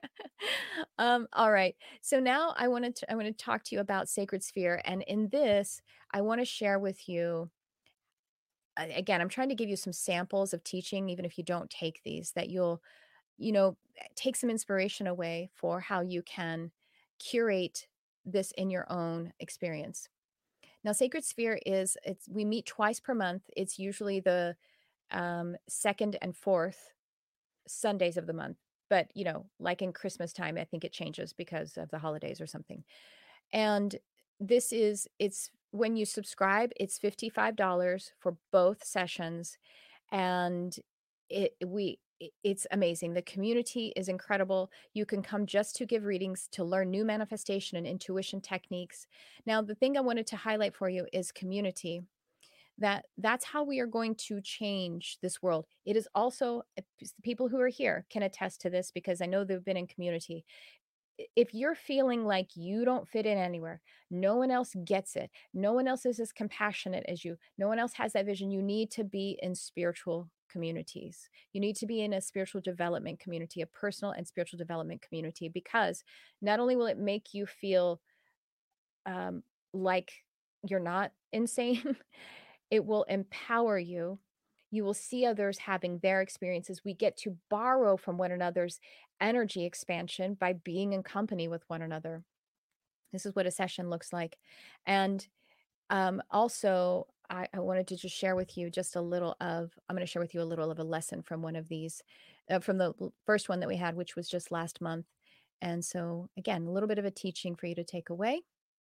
Um, all right. So now I wanted to I want to talk to you about Sacred Sphere, and in this, I want to share with you a- again, I'm trying to give you some samples of teaching, even if you don't take these, that you'll you know, take some inspiration away for how you can curate this in your own experience. Now, Sacred Sphere is it's we meet twice per month. It's usually the um, second and fourth Sundays of the month. But you know, like in Christmas time, I think it changes because of the holidays or something. And this is it's when you subscribe, it's fifty-five dollars for both sessions, and it we i- it's amazing. The community is incredible. You can come just to give readings to learn new manifestation and intuition techniques. Now, the thing I wanted to highlight for you is community. That that's how we are going to change this world. It is also uh, p- people who are here can attest to this because I know they've been in community. I- if you're feeling like you don't fit in anywhere, no one else gets it, no one else is as compassionate as you, no one else has that vision, you need to be in spiritual communities. You need to be in a spiritual development community, a personal and spiritual development community, because not only will it make you feel um, like you're not insane, it will empower you. You will see others having their experiences. We get to borrow from one another's energy expansion by being in company with one another. This is what a session looks like. And um, also, I, I wanted to just share with you just a little of, I'm going to share with you a little of a lesson from one of these, uh, from the l- first one that we had, which was just last month. And so, again, a little bit of a teaching for you to take away.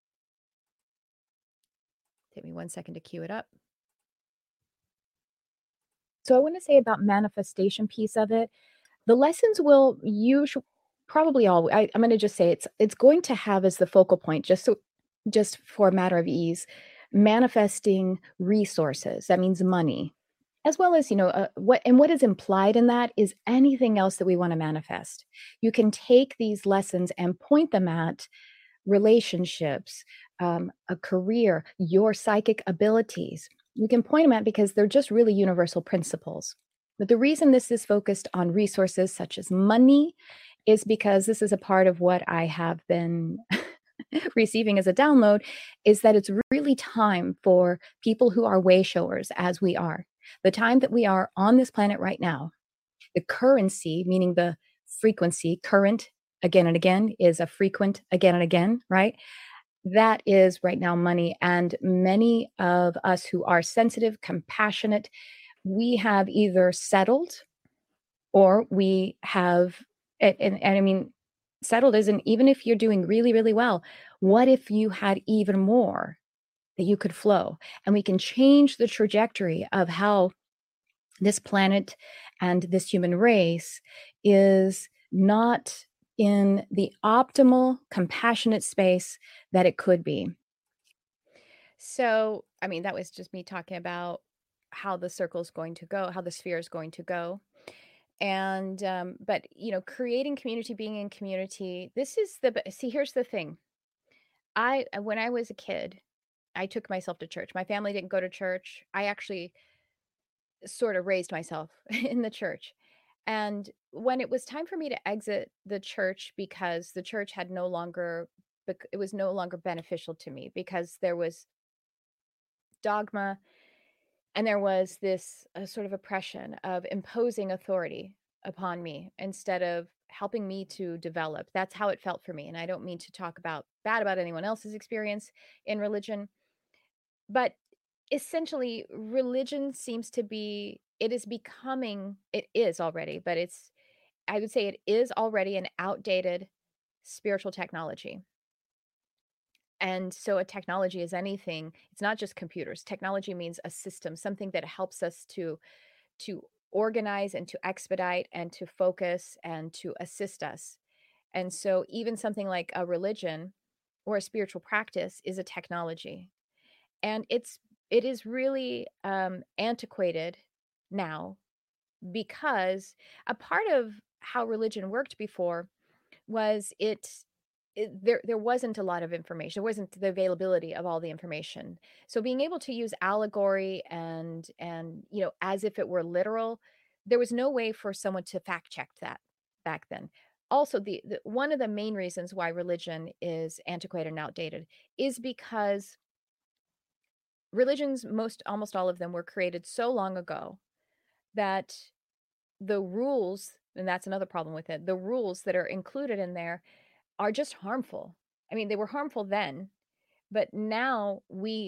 Take me one second to cue it up. So, I want to say about manifestation piece of it. The lessons will usually probably all I, I'm going to just say it's it's going to have as the focal point, just so just for a matter of ease, manifesting resources. That means money, as well as you know uh, what and what is implied in that is anything else that we want to manifest. You can take these lessons and point them at relationships, um, a career, your psychic abilities. You can point them at because they're just really universal principles. But the reason this is focused on resources such as money is because this is a part of what I have been receiving as a download is that it's really time for people who are way showers as we are. The time that we are on this planet right now, the currency, meaning the frequency, current again and again is a frequent again and again, right? That is right now money. And many of us who are sensitive, compassionate, we have either settled or we have, and, and, and I mean, settled isn't even if you're doing really, really well. What if you had even more that you could flow? And we can change the trajectory of how this planet and this human race is not in the optimal compassionate space that it could be. So, I mean, that was just me talking about how the circle is going to go, how the sphere is going to go. And, um, but, you know, creating community, being in community, this is the, see, here's the thing. I uh, when I was a kid, I took myself to church. My family didn't go to church. I actually sort of raised myself in the church. And when it was time for me to exit the church because the church had no longer bec- it was no longer beneficial to me because there was dogma and there was this uh, sort of oppression of imposing authority upon me instead of helping me to develop. That's how it felt for me. And I don't mean to talk about bad about anyone else's experience in religion, but essentially religion seems to be it is becoming it is already, but it's I would say it is already an outdated spiritual technology. And so a technology is anything, it's not just computers. Technology means a system, something that helps us to to organize and to expedite and to focus and to assist us. And so even something like a religion or a spiritual practice is a technology. And it's it is really um antiquated now because a part of how religion worked before was it, it there there wasn't a lot of information. There wasn't the availability of all the information. So being able to use allegory and and you know as if it were literal, there was no way for someone to fact check that back then. Also, the, the one of the main reasons why religion is antiquated and outdated is because religions, most almost all of them were created so long ago that the rules, and that's another problem with it, the rules that are included in there are just harmful. I mean, they were harmful then, but now we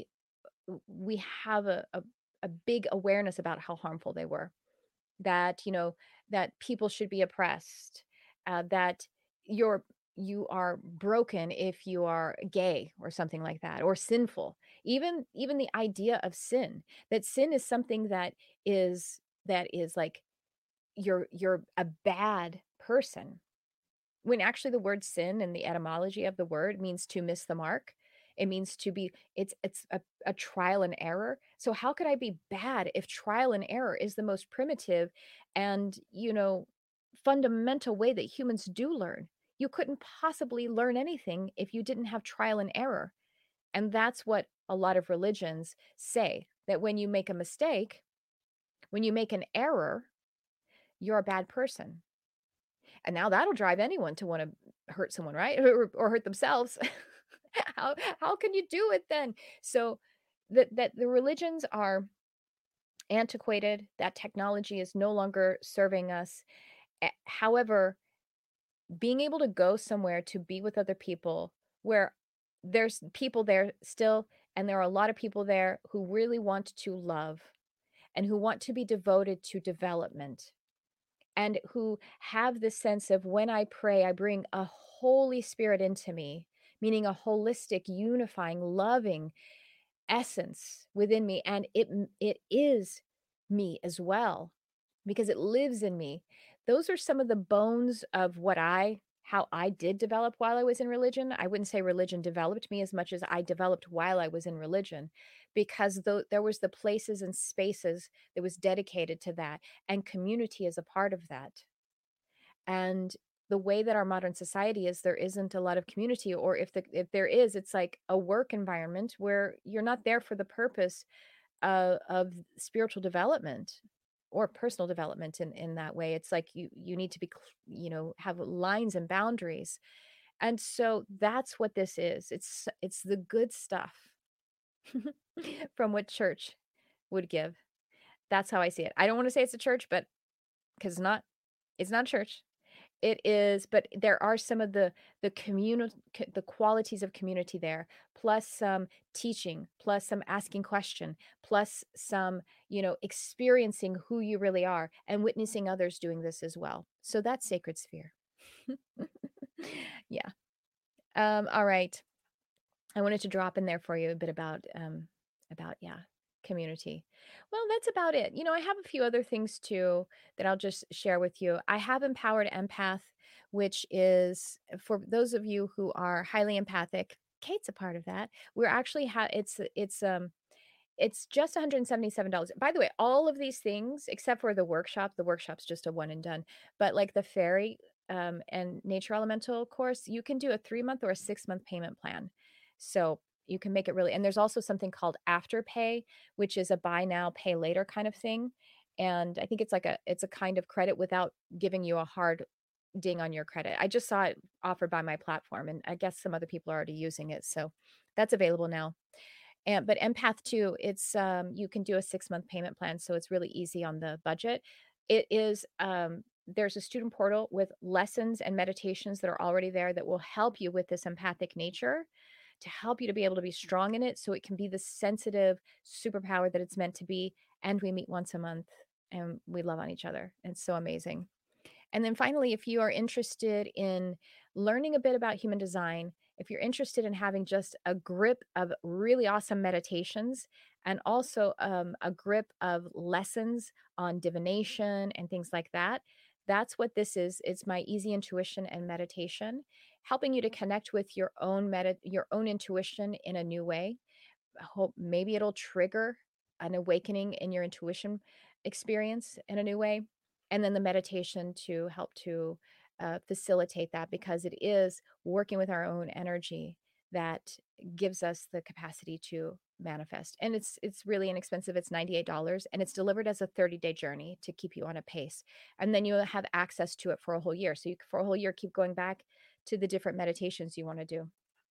we have a, a, a big awareness about how harmful they were. That, you know, that people should be oppressed, uh, that you're you are broken if you are gay or something like that, or sinful. Even even the idea of sin, that sin is something that is that is like you're you're a bad person, when actually the word sin and the etymology of the word means to miss the mark. It means to be it's it's a, a trial and error. So how could I be bad if trial and error is the most primitive and, you know, fundamental way that humans do learn? You couldn't possibly learn anything if you didn't have trial and error. And that's what a lot of religions say, that when you make a mistake, when you make an error, you're a bad person. And now that'll drive anyone to wanna hurt someone, right? Or or hurt themselves. How how can you do it then? So, that that the religions are antiquated, that technology is no longer serving us. Eh, however, being able to go somewhere to be with other people where there's people there still, and there are a lot of people there who really want to love and who want to be devoted to development and who have this sense of when I pray, I bring a Holy Spirit into me, meaning a holistic, unifying, loving essence within me. And it, m- it is me as well because it lives in me. Those are some of the bones of what I how I did develop while I was in religion. I wouldn't say religion developed me as much as I developed while I was in religion because though there was the places and spaces that was dedicated to that, and community is a part of that. And the way that our modern society is, there isn't a lot of community, or if the if there is, it's like a work environment where you're not there for the purpose uh, of spiritual development or personal development in in that way. It's like you you need to be cl- you know, have lines and boundaries. And so that's what this is. It's it's the good stuff from what church would give. That's how I see it. I don't want to say it's a church, but because it's not, it's not a church. It is, but there are some of the the community, the qualities of community there, plus some teaching, plus some asking question, plus some, you know, experiencing who you really are and witnessing others doing this as well. So that's sacred sphere. Yeah. Um, all right. I wanted to drop in there for you a bit about um about yeah, community. Well, that's about it. You know, I have a few other things too that I'll just share with you. I have Empowered Empath, which is for those of you who are highly empathic. Kate's a part of that. We're actually ha- it's it's um it's just one hundred seventy-seven dollars. By the way, all of these things except for the workshop, the workshop's just a one and done. But like the fairy um and nature elemental course, you can do a three month or a six month payment plan. So you can make it really, and there's also something called Afterpay, which is a buy now, pay later kind of thing. And I think it's like a it's a kind of credit without giving you a hard ding on your credit. I just saw it offered by my platform, and I guess some other people are already using it. So that's available now. And but Empath two, it's um, you can do a six month payment plan, so it's really easy on the budget. It is um, there's a student portal with lessons and meditations that are already there that will help you with this empathic nature, to help you to be able to be strong in it, so it can be the sensitive superpower that it's meant to be. And we meet once a month, and we love on each other. It's so amazing. And then finally, if you are interested in learning a bit about human design, if you're interested in having just a grip of really awesome meditations and also um, a grip of lessons on divination and things like that, that's what this is. It's my easy intuition and meditation, helping you to connect with your own meta- your own intuition in a new way. Hope maybe it'll trigger an awakening in your intuition experience in a new way. And then the meditation to help to uh, facilitate that, because it is working with our own energy that gives us the capacity to manifest. And it's it's really inexpensive. It's ninety-eight dollars, and it's delivered as a thirty day journey to keep you on a pace. And then you have access to it for a whole year. So you c- for a whole year keep going back to the different meditations you want to do.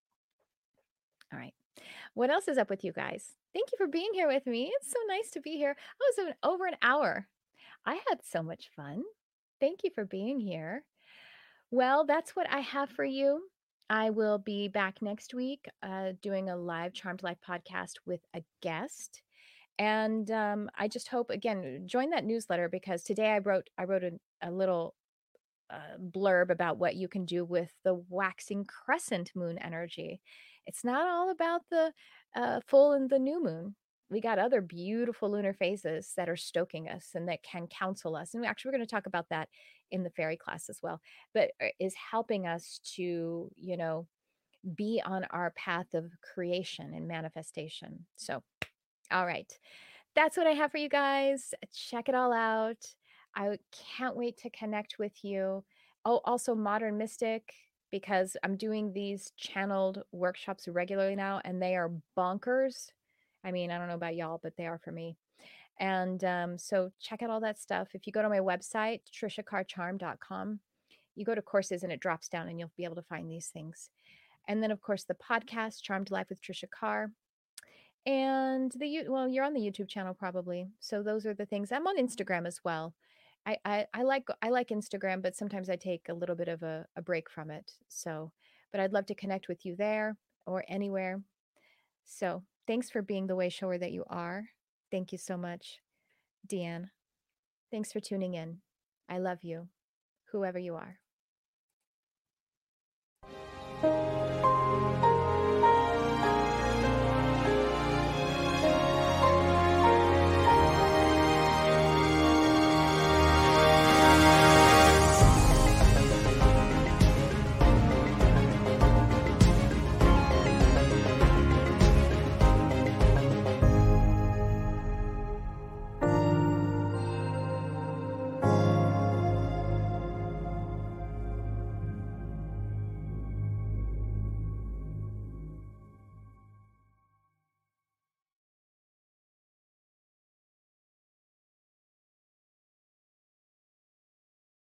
All right. What else is up with you guys? Thank you for being here with me. It's so nice to be here. Oh, it's been over an hour. I had so much fun. Thank you for being here. Well, that's what I have for you. I will be back next week uh, doing a live Charmed Life podcast with a guest. And um, I just hope, again, join that newsletter, because today I wrote I wrote a, a little uh, blurb about what you can do with the waxing crescent moon energy. It's not all about the uh, full and the new moon. We got other beautiful lunar phases that are stoking us and that can counsel us. And actually, we're going to talk about that in the fairy class as well, but uh, is helping us to, you know, be on our path of creation and manifestation. So, all right. That's what I have for you guys. Check it all out. I can't wait to connect with you. Oh, also Modern Mystic, because I'm doing these channeled workshops regularly now, and they are bonkers. I mean, I don't know about y'all, but they are for me. And um, so check out all that stuff. If you go to my website, trisha carr charm dot com, you go to courses and it drops down and you'll be able to find these things. And then, of course, the podcast, Charmed Life with Trisha Carr. And the you well, you're on the YouTube channel probably. So those are the things. I'm on Instagram as well. I I, I like I like Instagram, but sometimes I take a little bit of a, a break from it. So, but I'd love to connect with you there or anywhere. So thanks for being the way shower that you are. Thank you so much, Deanne. Thanks for tuning in. I love you, whoever you are.